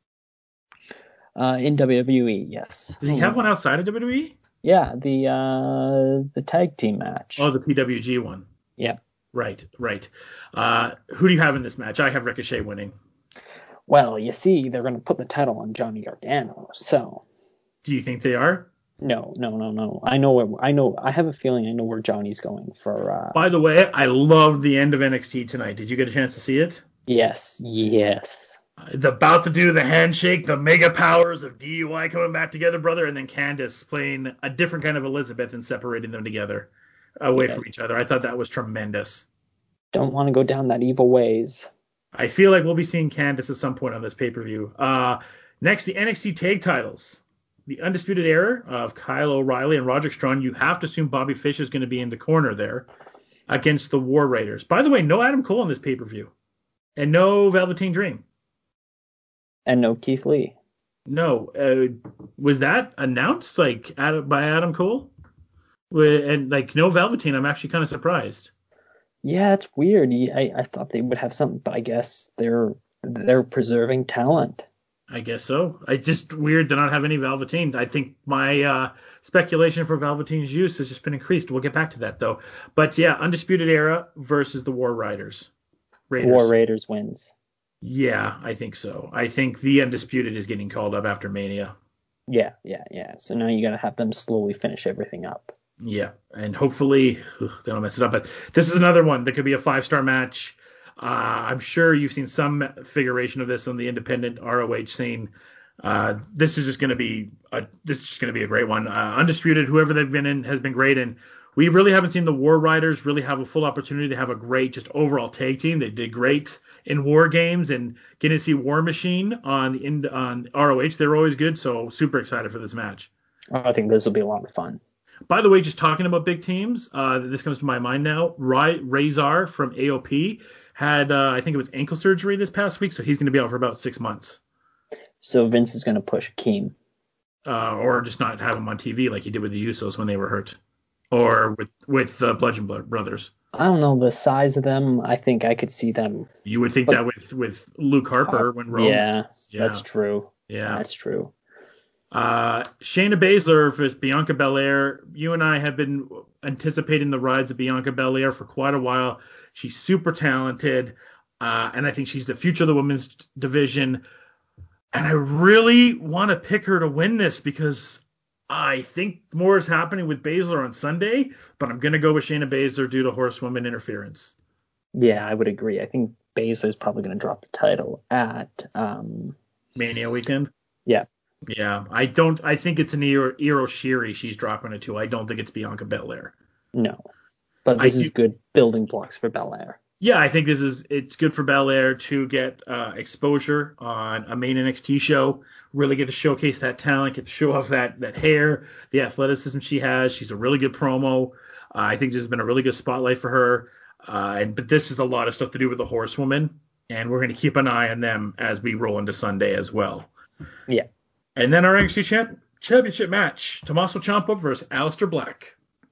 In WWE, yes. Does he have one outside of WWE? Yeah, the tag team match. Oh, the PWG one. Yeah. Right. Who do you have in this match? I have Ricochet winning. Well, you see, they're going to put the title on Johnny Gargano, so. Do you think they are? No. I have a feeling I know where Johnny's going for. By the way, I loved the end of NXT tonight. Did you get a chance to see it? Yes. It's about to do the handshake, the mega powers of DUI coming back together, brother, and then Candice playing a different kind of Elizabeth and separating them together away from each other. I thought that was tremendous. Don't want to go down that evil ways. I feel like we'll be seeing Candice at some point on this pay-per-view. Next, the NXT tag titles. The Undisputed Era of Kyle O'Reilly and Roderick Strong. You have to assume Bobby Fish is going to be in the corner there against the War Raiders. By the way, no Adam Cole on this pay-per-view. And no Velveteen Dream. And no Keith Lee. No, was that announced like by Adam Cole? And like no Velveteen, I'm actually kind of surprised. Yeah, it's weird. I thought they would have something, but I guess they're preserving talent. I guess so. I just weird to not have any Velveteen. I think my speculation for Velveteen's use has just been increased. We'll get back to that though. But yeah, Undisputed Era versus the War Raiders. War Raiders wins. Yeah, I think so. I think the Undisputed is getting called up after Mania. Yeah. So now you got to have them slowly finish everything up. Yeah, and hopefully they don't mess it up. But this is another one that could be a 5-star match. I'm sure you've seen some figuration of this on the independent ROH scene. This is just going to be a great one. Undisputed, whoever they've been in, has been great, and we really haven't seen the War Riders really have a full opportunity to have a great just overall tag team. They did great in War Games, and getting to see War Machine on ROH, they're always good. So super excited for this match. I think this will be a lot of fun. By the way, just talking about big teams, this comes to my mind now. Razor from AOP had, I think it was ankle surgery this past week, so he's going to be out for about 6 months. So Vince is going to push Akeem. Or just not have him on TV like he did with the Usos when they were hurt. Or with the Bludgeon Brothers. I don't know the size of them. I think I could see them. You would think that with Luke Harper when Rome. Yeah, that's true. Yeah, that's true. Shayna Baszler versus Bianca Belair. You and I have been anticipating the rise of Bianca Belair for quite a while. She's super talented, and I think she's the future of the women's division. And I really want to pick her to win this because I think more is happening with Baszler on Sunday, but I'm going to go with Shayna Baszler due to Horsewoman interference. Yeah, I would agree. I think Baszler's probably going to drop the title at Mania weekend. Yeah. Yeah, I think it's an Iro Shiri she's dropping it to. I don't think it's Bianca Belair. No, but this is good building blocks for Belair. Yeah, I think it's good for Belair to get exposure on a main NXT show, really get to showcase that talent, get to show off that hair, the athleticism she has. She's a really good promo. I think this has been a really good spotlight for her. But this is a lot of stuff to do with the Horsewoman, and we're going to keep an eye on them as we roll into Sunday as well. Yeah. And then our NXT Championship match, Tommaso Ciampa versus Aleister Black.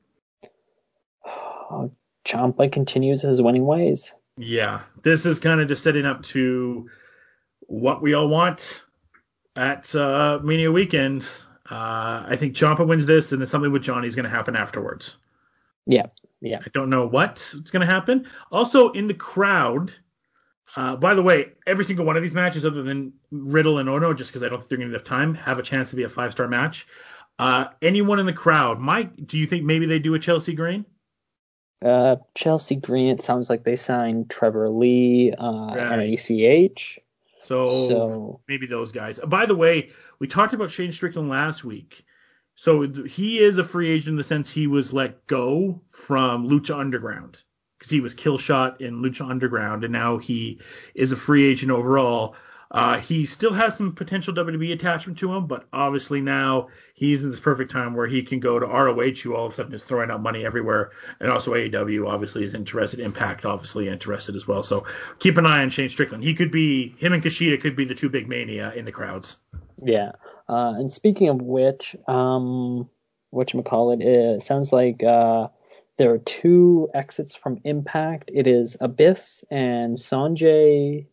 Ciampa continues his winning ways. Yeah, this is kind of just setting up to what we all want at Mania weekend. I think Ciampa wins this, and then something with Johnny is going to happen afterwards. Yeah. I don't know what's going to happen. Also, in the crowd, by the way, every single one of these matches, other than Riddle and Ono, just because I don't think they're going to have time, have a chance to be a 5-star match. Anyone in the crowd, Mike, do you think maybe they do a Chelsea Green? Chelsea Green, it sounds like they signed Trevor Lee and ACH. So maybe those guys. By the way, we talked about Shane Strickland last week. So he is a free agent in the sense he was let go from Lucha Underground because he was kill shot in Lucha Underground, and now he is a free agent overall. He still has some potential WWE attachment to him, but obviously now he's in this perfect time where he can go to ROH, who all of a sudden is throwing out money everywhere, and also AEW obviously is interested, Impact obviously interested as well. So keep an eye on Shane Strickland. Him and Kushida could be the two big Mania in the crowds. Yeah. And speaking of which, whatchamacallit, it sounds like there are two exits from Impact. It is Abyss and Sanjay.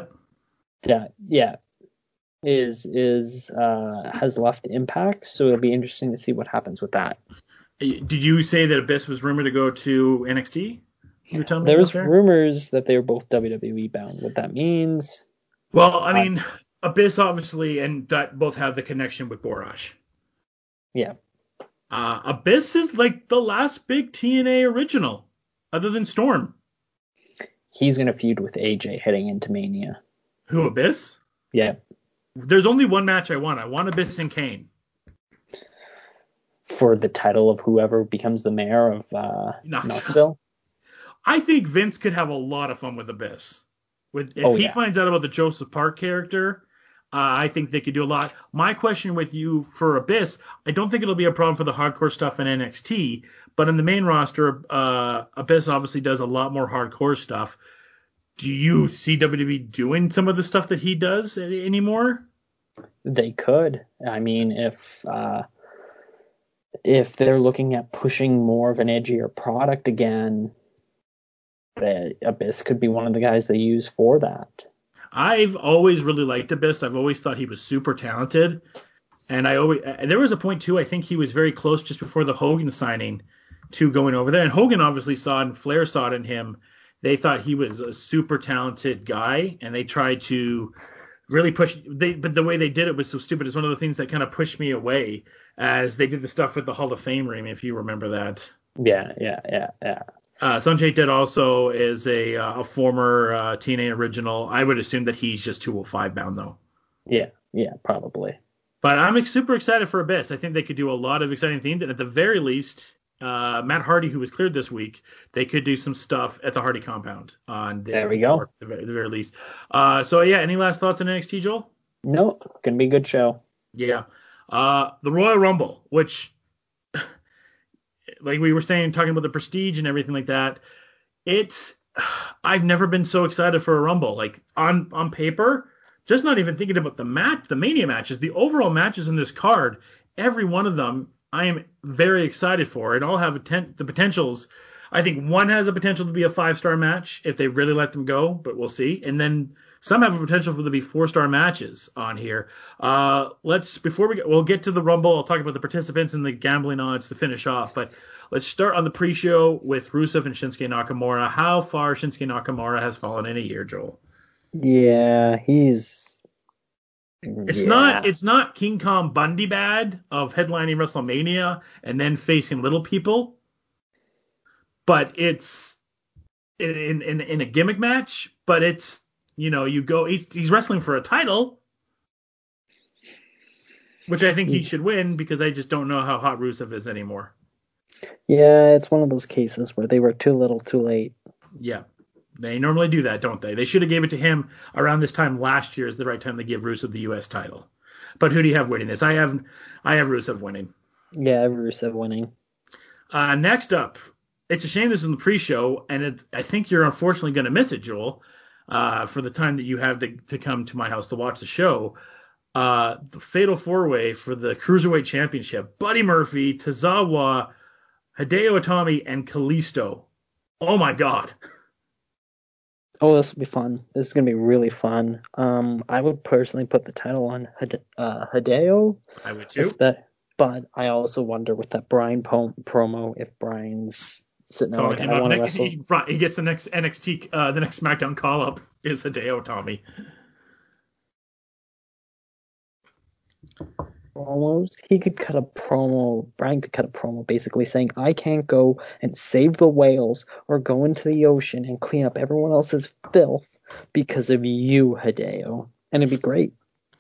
Has left Impact, so it'll be interesting to see what happens with that. Did you say that Abyss was rumored to go to NXT? You were telling me there's rumors that they were both WWE bound. What that means? Well, I mean, Abyss obviously, and that both have the connection with Borash. Yeah. Abyss is like the last big TNA original, other than Storm. He's gonna feud with AJ heading into Mania. Who, Abyss? Yeah. There's only one match I want. I want Abyss and Kane. For the title of whoever becomes the mayor of Knoxville? I think Vince could have a lot of fun with Abyss. If he finds out about the Joseph Park character, I think they could do a lot. My question with you for Abyss, I don't think it'll be a problem for the hardcore stuff in NXT, but in the main roster, Abyss obviously does a lot more hardcore stuff. Do you see WWE doing some of the stuff that he does anymore? They could. I mean, if they're looking at pushing more of an edgier product again, the Abyss could be one of the guys they use for that. I've always really liked Abyss. I've always thought he was super talented. And there was a point too, I think he was very close just before the Hogan signing to going over there. And Hogan obviously saw it and Flair saw it in him. They thought he was a super talented guy, and they tried to really push. But the way they did it was so stupid. It's one of the things that kind of pushed me away as they did the stuff with the Hall of Fame ring, if you remember that. Yeah. Sanjay Dutt also is a former TNA original. I would assume that he's just 205 bound, though. Yeah, probably. But I'm super excited for Abyss. I think they could do a lot of exciting things, and at the very least, Matt Hardy, who was cleared this week, they could do some stuff at the Hardy compound. There we go. At the very least. So yeah, any last thoughts on NXT, Joel? No, gonna be a good show. Yeah. The Royal Rumble, which, like we were saying, talking about the prestige and everything like that, I've never been so excited for a Rumble. Like on paper, just not even thinking about the Mania matches, the overall matches in this card, every one of them I am very excited for, and all have the potentials. I think one has a potential to be a 5-star match if they really let them go, but we'll see. And then some have a potential for them to be 4-star matches on here. We'll get to the Rumble. I'll talk about the participants and the gambling odds to finish off, but let's start on the pre-show with Rusev and Shinsuke Nakamura. How far Shinsuke Nakamura has fallen in a year, Joel? Yeah, It's not King Kong Bundy bad of headlining WrestleMania and then facing little people, but it's in a gimmick match. But it's, he's wrestling for a title, which I think he should win because I just don't know how hot Rusev is anymore. Yeah, it's one of those cases where they were too little, too late. Yeah. They normally do that, don't they? They should have gave it to him around this time last year is the right time to give Rusev the U.S. title. But who do you have winning this? I have Rusev winning. Yeah, Rusev winning. Next up, it's a shame this is in the pre-show, and I think you're unfortunately going to miss it, Joel, for the time that you have to come to my house to watch the show. The Fatal 4-Way for the Cruiserweight Championship. Buddy Murphy, Tozawa, Hideo Itami, and Kalisto. Oh, my God. Oh, this will be fun. This is going to be really fun. I would personally put the title on Hideo. I would too. But I also wonder with that Bryan promo if Bryan's sitting there like, I want to wrestle. He gets the next NXT, the next SmackDown call-up is Hideo Itami. Promos. He could cut a promo. Bryan could cut a promo basically saying, I can't go and save the whales or go into the ocean and clean up everyone else's filth because of you, Hideo. And it'd be great.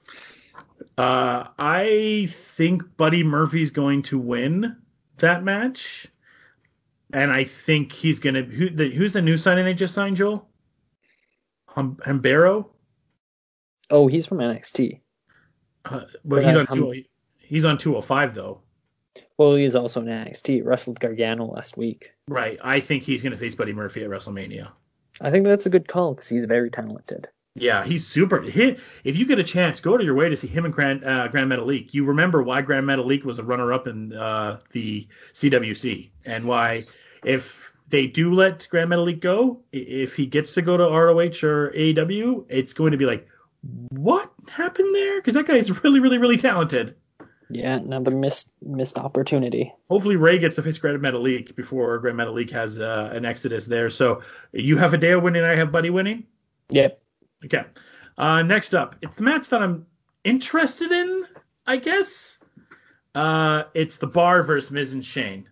I think Buddy Murphy's going to win that match. And I think he's going to... Who's the new signing they just signed, Joel? Humberto? Oh, he's from NXT. But he's on 205 though. Well, he's also in NXT. Wrestled Gargano last week. Right. I think he's going to face Buddy Murphy at WrestleMania. I think that's a good call because he's very talented. Yeah, he's super. If you get a chance, go to your way to see him and Grand Metalik. You remember why Grand Metalik was a runner-up in the CWC and why if they do let Grand Metalik go, if he gets to go to ROH or AEW, it's going to be like, what happened there? Because that guy is really, really, really talented. Yeah, another missed opportunity. Hopefully Ray gets to face Grand Metalik before Grand Metalik has an exodus there. So you have Hideo winning, I have Buddy winning? Yep. Okay. Next up, it's the match that I'm interested in, I guess. It's the Bar versus Miz and Shane.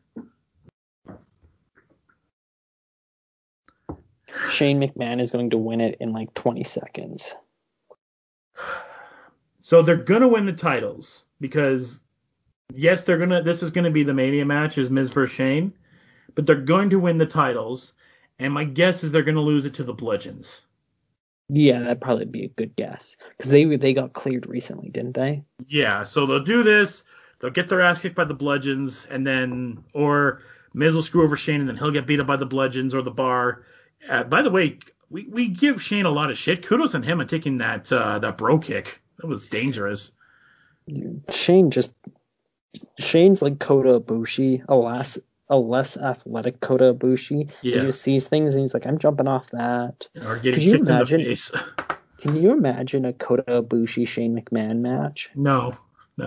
Shane McMahon is going to win it in like 20 seconds. So they're going to win the titles because, yes, this is going to be the Mania match is Miz versus Shane, but they're going to win the titles, and my guess is they're going to lose it to the Bludgeons. Yeah, that'd probably be a good guess because they got cleared recently, didn't they? Yeah, so they'll do this. They'll get their ass kicked by the Bludgeons, and then or Miz will screw over Shane, and then he'll get beat up by the Bludgeons or the Bar. By the way, we give Shane a lot of shit. Kudos on him on taking that bro kick. That was dangerous. Shane's like Kota Ibushi, a less athletic Kota Ibushi. Yeah. He just sees things and he's like, I'm jumping off that. Or getting kicked in the face. Can you imagine a Kota Ibushi Shane McMahon match? No.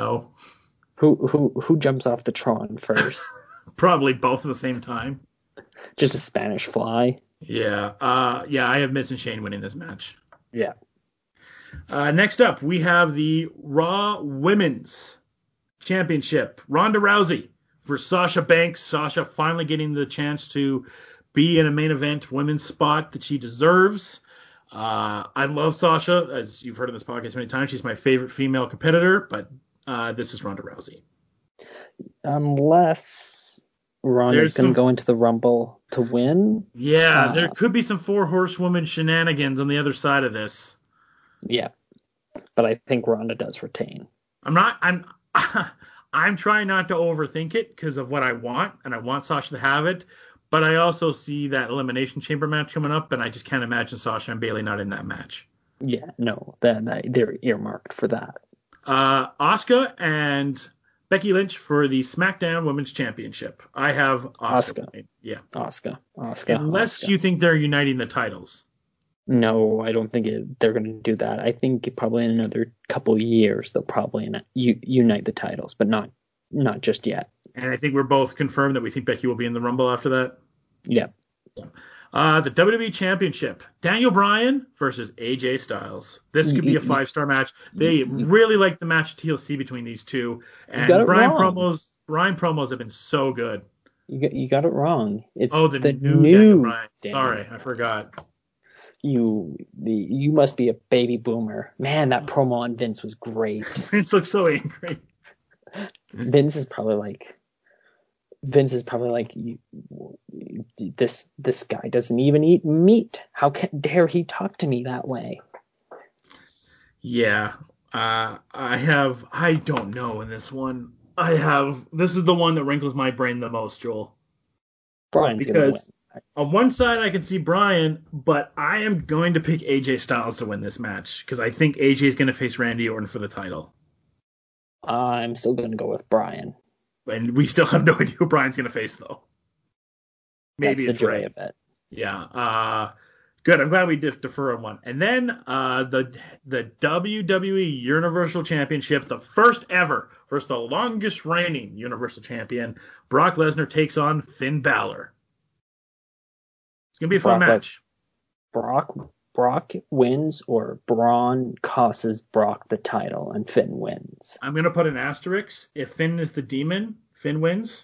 Who jumps off the Tron first? Probably both at the same time. Just a Spanish fly. Yeah. I have Miz and Shane winning this match. Yeah. Next up, we have the Raw Women's Championship. Ronda Rousey versus Sasha Banks. Sasha finally getting the chance to be in a main event women's spot that she deserves. I love Sasha, as you've heard on this podcast many times. She's my favorite female competitor, but this is Ronda Rousey. Unless Ronda's going to go into the Rumble to win. Yeah, there could be some 4 horsewoman shenanigans on the other side of this. Yeah, but I think Ronda does retain. I'm trying not to overthink it because of what I want, and I want Sasha to have it. But I also see that Elimination Chamber match coming up, and I just can't imagine Sasha and Bayley not in that match. Yeah, no, they're earmarked for that. Asuka and Becky Lynch for the SmackDown Women's Championship. I have Asuka. Yeah. Asuka. Unless you think they're uniting the titles. No, I don't think they're going to do that. I think probably in another couple of years they'll probably unite the titles, but not just yet. And I think we're both confirmed that we think Becky will be in the Rumble after that. Yeah. The WWE Championship. Daniel Bryan versus AJ Styles. This could be a 5-star match. They really like the match at TLC between these two. And Bryan promos have been so good. You got it wrong. It's the new Daniel Bryan. Sorry, I forgot. You must be a baby boomer. Man, that promo on Vince was great. Vince looks so angry. Vince is probably like, this guy doesn't even eat meat. How dare he talk to me that way? Yeah, I don't know in this one. This is the one that wrinkles my brain the most, Joel. Bryan's gonna win. On one side, I can see Bryan, but I am going to pick AJ Styles to win this match because I think AJ is going to face Randy Orton for the title. I'm still going to go with Bryan. And we still have no idea who Bryan's going to face, though. Maybe that's the joy of it. Yeah. Good. I'm glad we defer on one. And then the WWE Universal Championship, the first ever, the longest reigning Universal Champion, Brock Lesnar takes on Finn Balor. It's going to be a fun match. Brock wins or Braun costs Brock the title and Finn wins. I'm going to put an asterisk. If Finn is the demon, Finn wins.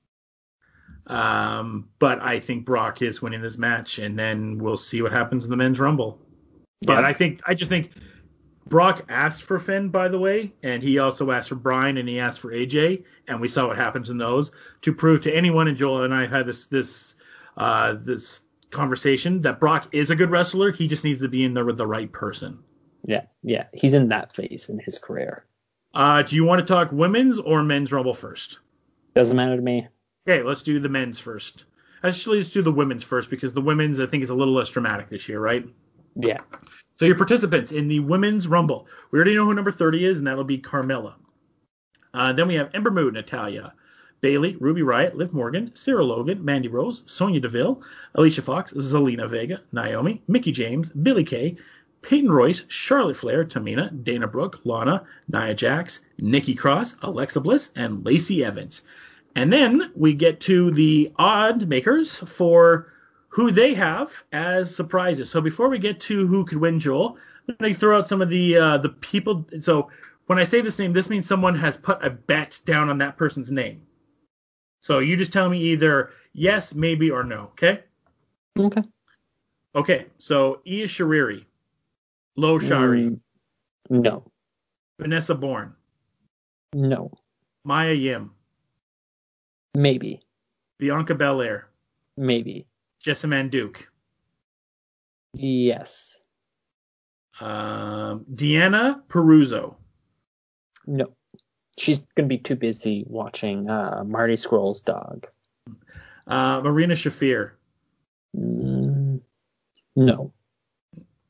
But I think Brock is winning this match, and then we'll see what happens in the Men's Rumble. But I just think Brock asked for Finn, by the way, and he also asked for Bryan, and he asked for AJ, and we saw what happens in those to prove to anyone, and Joel and I have had this conversation that Brock is a good wrestler. He just needs to be in there with the right person. Yeah. He's in that phase in his career. Do you want to talk women's or men's Rumble first? Doesn't matter to me. Okay, let's do the men's first. Actually, let's do the women's first because the women's, I think, is a little less dramatic this year, right? Yeah. So your participants in the women's Rumble. We already know who number 30 is, and that'll be Carmella. Then we have Ember Moon, Natalya, Bayley, Ruby Riott, Liv Morgan, Sarah Logan, Mandy Rose, Sonya Deville, Alicia Fox, Zelina Vega, Naomi, Mickie James, Billie Kay, Peyton Royce, Charlotte Flair, Tamina, Dana Brooke, Lana, Nia Jax, Nikki Cross, Alexa Bliss, and Lacey Evans. And then we get to the odd makers for who they have as surprises. So before we get to who could win, Joel, I'm going to throw out some of the people. So when I say this name, this means someone has put a bet down on that person's name. So you just tell me either yes, maybe, or no, okay? Okay. Okay, so Ia Shiriri, Lo Shari. No. Vanessa Bourne. No. Maya Yim. Maybe. Bianca Belair. Maybe. Jessamine Duke. Yes. Deanna Peruzzo. No. She's going to be too busy watching Marty Scurll's dog. Marina Shafir. No.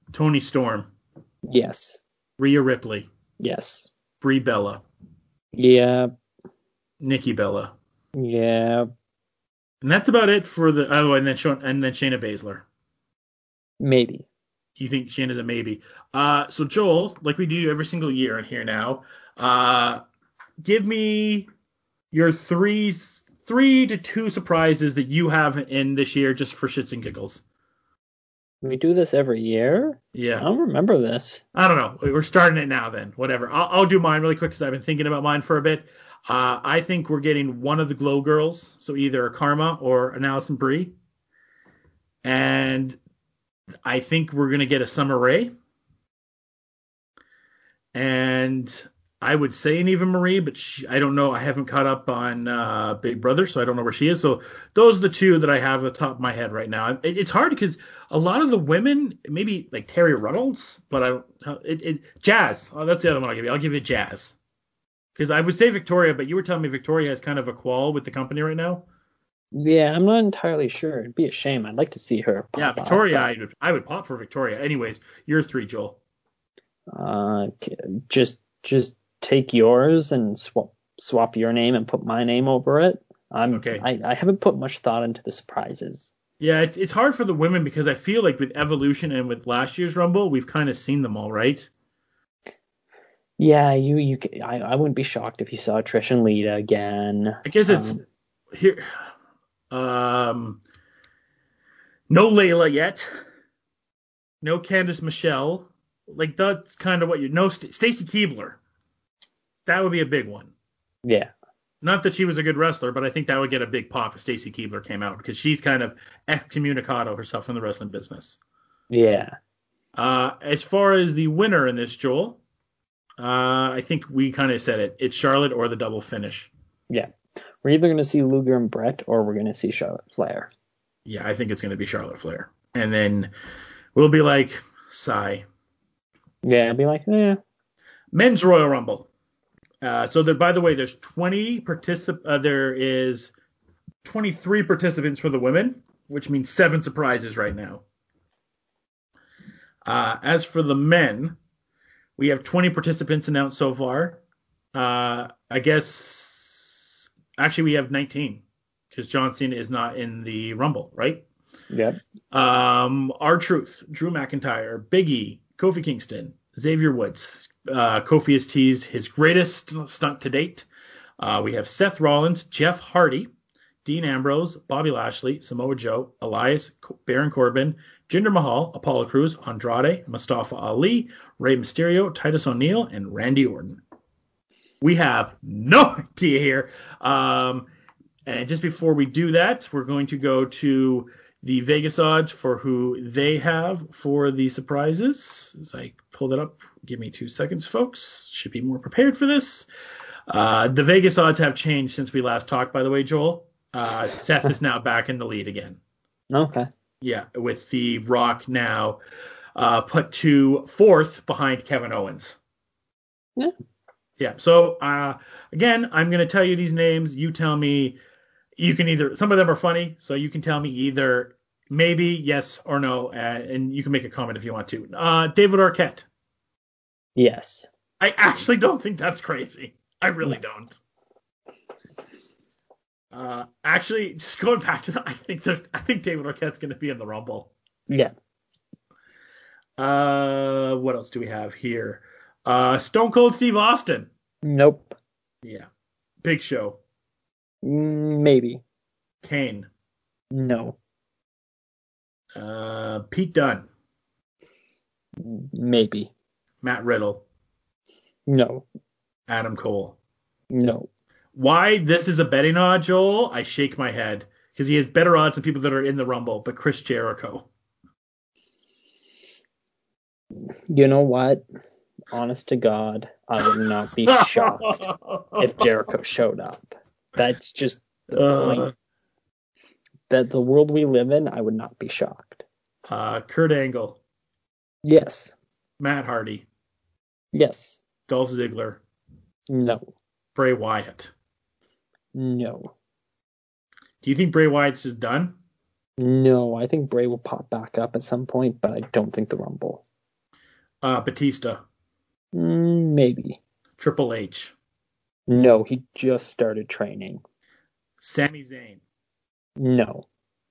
Tony Storm, Yes. Rhea Ripley, Yes. Brie Bella, Yeah. Nikki Bella. Yeah. And that's about it for the and then Shayna Baszler. Maybe. You think Shayna's a maybe? So Joel, like we do every single year in here now, give me your three to two surprises that you have in this year just for shits and giggles. We do this every year? Yeah. I don't remember this. I don't know. We're starting it now then. Whatever. I'll do mine really quick because I've been thinking about mine for a bit. I think we're getting one of the Glow Girls, so either Karma or an Allison Brie. And I think we're going to get a Summer Rae. And I would say an Eva Marie, but I don't know. I haven't caught up on Big Brother, so I don't know where she is. So those are the two that I have at the top of my head right now. It's hard because a lot of the women, maybe like Terry Reynolds, but Jazz. Oh, that's the other one I'll give you. I'll give you Jazz. Because I would say Victoria, but you were telling me Victoria has kind of a qual with the company right now. Yeah, I'm not entirely sure. It'd be a shame. I'd like to see her pop Yeah, Victoria, up, I would pop for Victoria. Anyways, your three, Joel. Just take yours and swap your name and put my name over it. Okay. I haven't put much thought into the surprises. Yeah, it's hard for the women because I feel like with Evolution and with last year's Rumble, we've kind of seen them all, right? Yeah, I wouldn't be shocked if you saw Trish and Lita again. I guess it's here. No Layla yet. No Candice Michelle. Like that's kind of what you know. Stacy Keibler. That would be a big one. Yeah. Not that she was a good wrestler, but I think that would get a big pop if Stacy Keibler came out because she's kind of excommunicado herself from the wrestling business. Yeah. As far as the winner in this, Joel, I think we kind of said it. It's Charlotte or the double finish. Yeah. We're either going to see Luger and Brett or we're going to see Charlotte Flair. Yeah, I think it's going to be Charlotte Flair. And then we'll be like, sigh. Yeah, I'll be like, yeah. Men's Royal Rumble. So there, by the way, there's there is 23 participants for the women, which means 7 surprises right now. As for the men, we have 20 participants announced so far. I guess actually we have 19 because John Cena is not in the Rumble, right? Yep. R-Truth, Drew McIntyre, Big E, Kofi Kingston, Xavier Woods. Kofi has teased his greatest stunt to date. We have Seth Rollins, Jeff Hardy, Dean Ambrose, Bobby Lashley, Samoa Joe, Elias, Baron Corbin, Jinder Mahal, Apollo Crews, Andrade, Mustafa Ali, Rey Mysterio, Titus O'Neil, and Randy Orton. We have no idea here. And just before we do that, we're going to go to the Vegas odds for who they have for the surprises. As I pull that up, give me 2 seconds, folks. Should be more prepared for this. The Vegas odds have changed since we last talked, by the way, Joel. Seth is now back in the lead again. Okay. Yeah, with The Rock now put to 4th behind Kevin Owens. Yeah. Yeah, so again, I'm going to tell you these names. You tell me. You can either, some of them are funny, so you can tell me either maybe, yes, or no, and you can make a comment if you want to. David Arquette. Yes. I actually don't think that's crazy. I really don't. Actually, just going back to that, I think David Arquette's going to be in the Rumble. Yeah. What else do we have here? Stone Cold Steve Austin. Nope. Yeah. Big Show. Maybe. Kane. No. Pete Dunne. Maybe. Matt Riddle. No. Adam Cole. No. Why this is a betting odd, Joel? I shake my head because he has better odds than people that are in the Rumble, but Chris Jericho. You know what? Honest to God, I would not be shocked if Jericho showed up. That's just the point. That the world we live in, I would not be shocked. Kurt Angle. Yes. Matt Hardy. Yes. Dolph Ziggler. No. Bray Wyatt. No. Do you think Bray Wyatt's just done? No, I think Bray will pop back up at some point, but I don't think the Rumble. Batista. Maybe. Triple H. No, he just started training. Sami Zayn. No.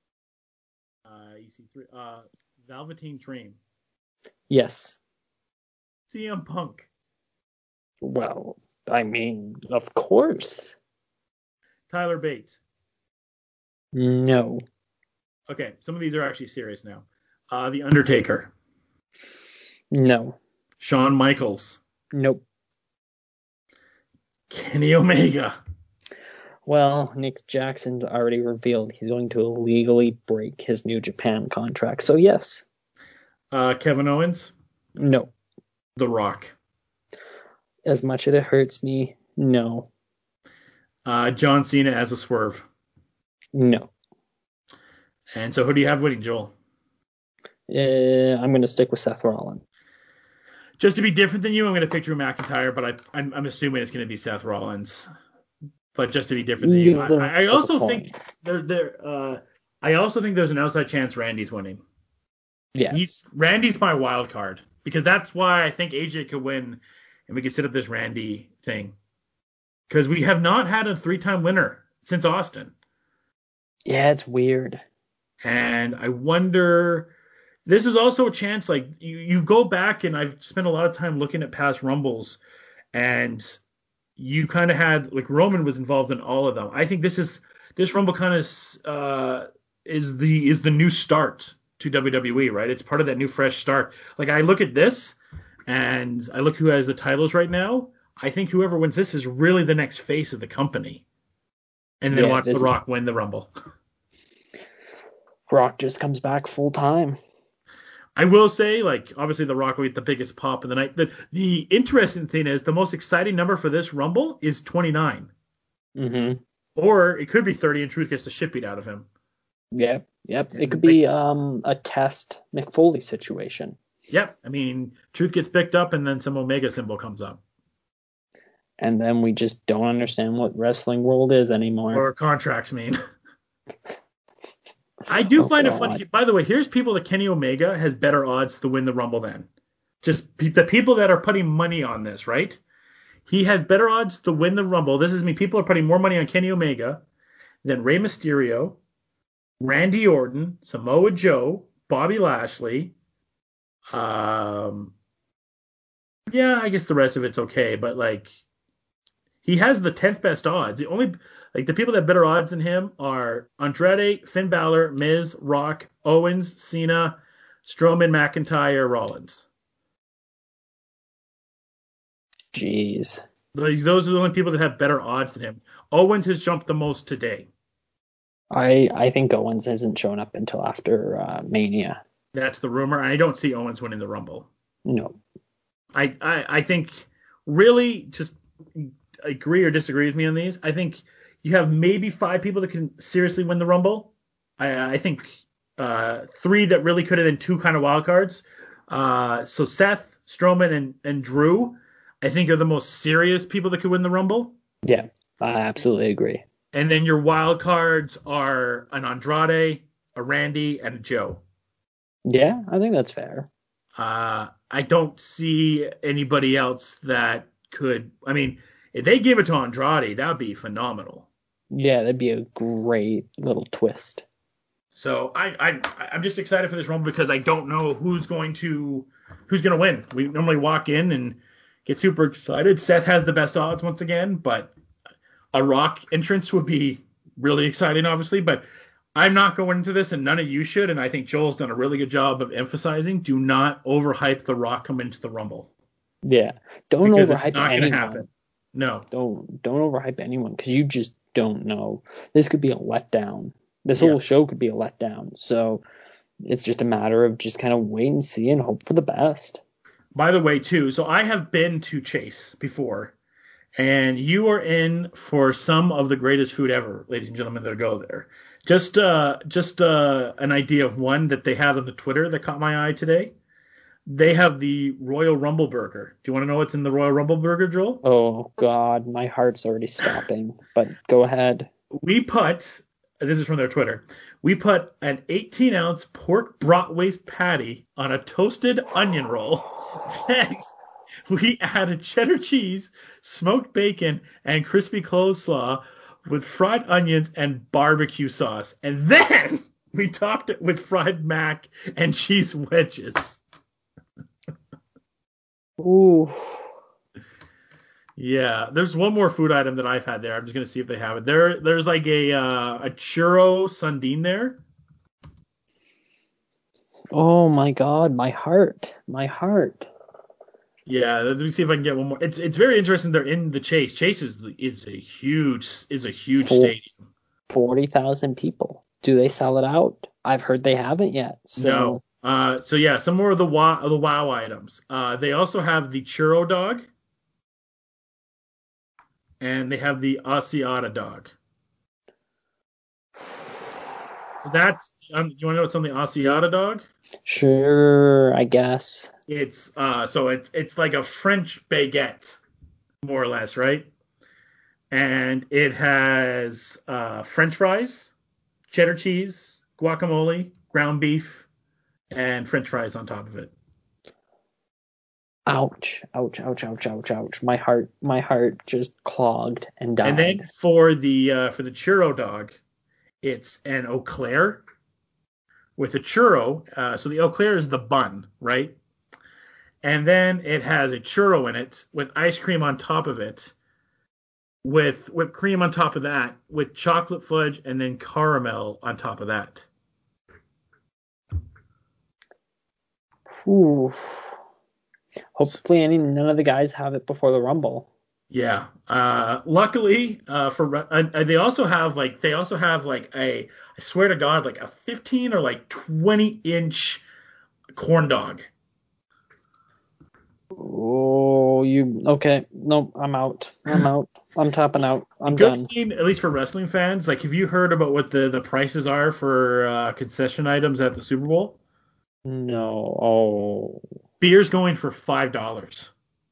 EC3. Velveteen Dream. Yes. CM Punk. Well, I mean, of course. Tyler Bates. No. Okay, some of these are actually serious now. The Undertaker. No. Shawn Michaels. Nope. Kenny Omega. Well, Nick Jackson's already revealed he's going to illegally break his New Japan contract. So yes. Kevin Owens. No. The Rock. As much as it hurts me, no. John Cena as a Swerve. No. And so who do you have winning, Joel? I'm going to stick with Seth Rollins. Just to be different than you, I'm going to pick Drew McIntyre, but I'm assuming it's going to be Seth Rollins. But just to be different than you, I also think I also think there's an outside chance Randy's winning. Yeah. Randy's my wild card because that's why I think AJ could win, and we could set up this Randy thing because we have not had a 3-time winner since Austin. Yeah, it's weird. And I wonder. This is also a chance, like, you go back, and I've spent a lot of time looking at past Rumbles, and you kind of had, like, Roman was involved in all of them. I think this Rumble kind of is the new start to WWE, right? It's part of that new fresh start. Like, I look at this, and I look who has the titles right now. I think whoever wins this is really the next face of the company. And then watch The Rock win the Rumble. Rock just comes back full time. I will say, like, obviously The Rock will get the biggest pop of the night. The interesting thing is the most exciting number for this Rumble is 29. Mm-hmm. Or it could be 30 and Truth gets the shit beat out of him. Yeah. Yep. It could be a test Mick Foley situation. Yep. I mean, Truth gets picked up and then some Omega symbol comes up. And then we just don't understand what wrestling world is anymore. Or contracts mean. I do find it funny. By the way, here's people that Kenny Omega has better odds to win the Rumble than. Just the people that are putting money on this, right? He has better odds to win the Rumble. This is me. People are putting more money on Kenny Omega than Rey Mysterio, Randy Orton, Samoa Joe, Bobby Lashley. Yeah, I guess the rest of it's okay, but like he has the 10th best odds. The only the people that have better odds than him are Andrade, Finn Balor, Miz, Rock, Owens, Cena, Strowman, McIntyre, Rollins. Jeez. Those are the only people that have better odds than him. Owens has jumped the most today. I think Owens hasn't shown up until after Mania. That's the rumor. I don't see Owens winning the Rumble. No. I think really just agree or disagree with me on these. I think you have maybe 5 people that can seriously win the Rumble. I think 3 that really could have been 2 kind of wild cards. So Seth, Strowman, and Drew, I think are the most serious people that could win the Rumble. Yeah, I absolutely agree. And then your wild cards are an Andrade, a Randy, and a Joe. Yeah, I think that's fair. I don't see anybody else that could. I mean, if they gave it to Andrade, that would be phenomenal. Yeah, that'd be a great little twist. So I'm just excited for this Rumble because I don't know who's going to win. We normally walk in and get super excited. Seth has the best odds once again, but a Rock entrance would be really exciting, obviously. But I'm not going into this, and none of you should. And I think Joel's done a really good job of emphasizing: do not overhype the Rock coming into the Rumble. Yeah, don't overhype anyone. Because it's not going to happen. No, don't overhype anyone because you just don't know. This could be a letdown. This whole show could be a letdown. So it's just a matter of just kind of wait and see and hope for the best. By the way, too, so I have been to Chase before, and you are in for some of the greatest food ever, ladies and gentlemen, that go there. Just an idea of one that they have on the Twitter that caught my eye today. They have the Royal Rumble Burger. Do you want to know what's in the Royal Rumble Burger, Joel? Oh, God, my heart's already stopping. But go ahead. This is from their Twitter, we put an 18-ounce pork bratwurst patty on a toasted onion roll Then we added cheddar cheese, smoked bacon, and crispy coleslaw with fried onions and barbecue sauce. And then we topped it with fried mac and cheese wedges. Ooh. Yeah, there's one more food item that I've had there. I'm just gonna see if they have it. There's like a churro sundine there. Oh my God, my heart. Yeah, let me see if I can get one more. It's very interesting. They're in the Chase. Chase is a huge stadium. 40,000 people. Do they sell it out? I've heard they haven't yet. So. No. So yeah, some more of the wow items. They also have the churro dog, and they have the Asiata dog. So that's you want to know what's on the Asiata dog? Sure, I guess. It's like a French baguette, more or less, right? And it has French fries, cheddar cheese, guacamole, ground beef, and French fries on top of it. Ouch. My heart just clogged and died. And then for the churro dog, it's an Eau Claire with a churro. So the Eau Claire is the bun, right? And then it has a churro in it with ice cream on top of it, with whipped cream on top of that, with chocolate fudge and then caramel on top of that. Ooh. Hopefully none of the guys have it before the Rumble. Yeah. Luckily, they also have like I swear to God, like a 15 or like 20-inch corn dog. Oh, okay? No, I'm out. I'm tapping out. I'm Good done. thing, at least for wrestling fans, like have you heard about what the prices are for concession items at the Super Bowl? No. Oh. Beer's going for $5.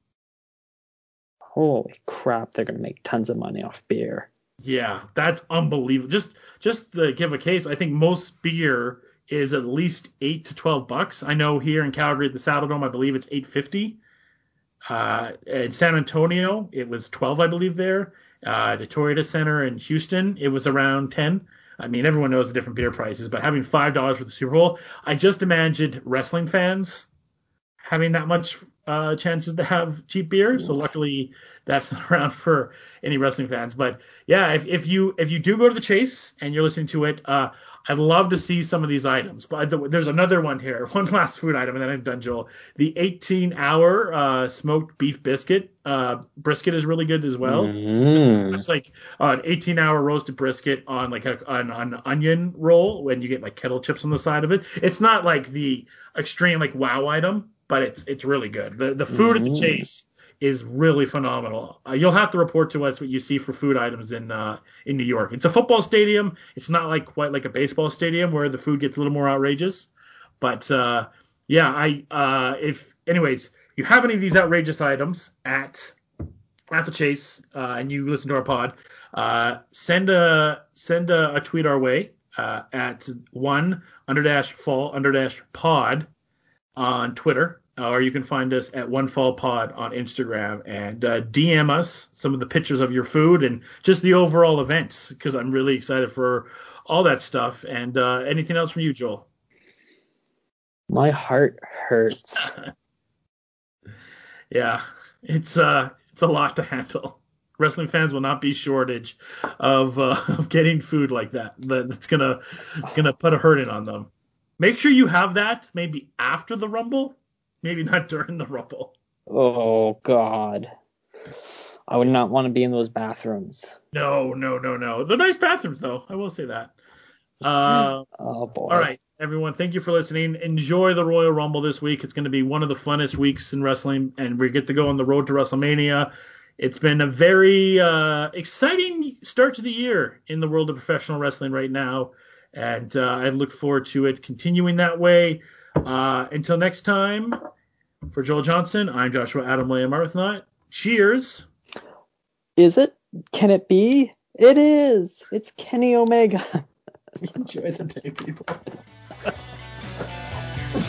Holy crap! They're gonna make tons of money off beer. Yeah, that's unbelievable. Just to give a case, I think most beer is at least $8 to $12. I know here in Calgary at the Saddledome, I believe it's $8.50. In San Antonio, it was $12, I believe there. The Toyota Center in Houston, it was around $10. I mean, everyone knows the different beer prices, but having $5 for the Super Bowl, I just imagined wrestling fans having that much chances to have cheap beer. So luckily that's not around for any wrestling fans. But yeah, if you do go to the Chase and you're listening to it, I'd love to see some of these items. But there's another one here, one last food item, and then I'm done, Joel. The 18-hour smoked beef biscuit. Brisket is really good as well. It's like an 18-hour roasted brisket on like an onion roll when you get like kettle chips on the side of it. It's not like the extreme like wow item, but it's really good. The food at the Chase is really phenomenal. You'll have to report to us what you see for food items in New York. It's a football stadium. It's not like quite like a baseball stadium where the food gets a little more outrageous. But if you have any of these outrageous items at the Chase and you listen to our pod, send a tweet our way at _fall_pod on Twitter, or you can find us at OneFallPod on Instagram, and DM us some of the pictures of your food and just the overall events, because I'm really excited for all that stuff. And anything else from you, Joel? My heart hurts. Yeah, it's a lot to handle. Wrestling fans will not be shortage of getting food like that. It's gonna put a hurting on them. Make sure you have that maybe after the Rumble, maybe not during the Rumble. Oh, God. I would not want to be in those bathrooms. No. They're nice bathrooms, though. I will say that. Oh, boy. All right, everyone. Thank you for listening. Enjoy the Royal Rumble this week. It's going to be one of the funnest weeks in wrestling, and we get to go on the road to WrestleMania. It's been a very exciting start to the year in the world of professional wrestling right now. And I look forward to it continuing that way. Until next time, for Joel Johnson, I'm Joshua Adam William Arbuthnot. Cheers. Is it? Can it be? It is. It's Kenny Omega. Enjoy the day, people.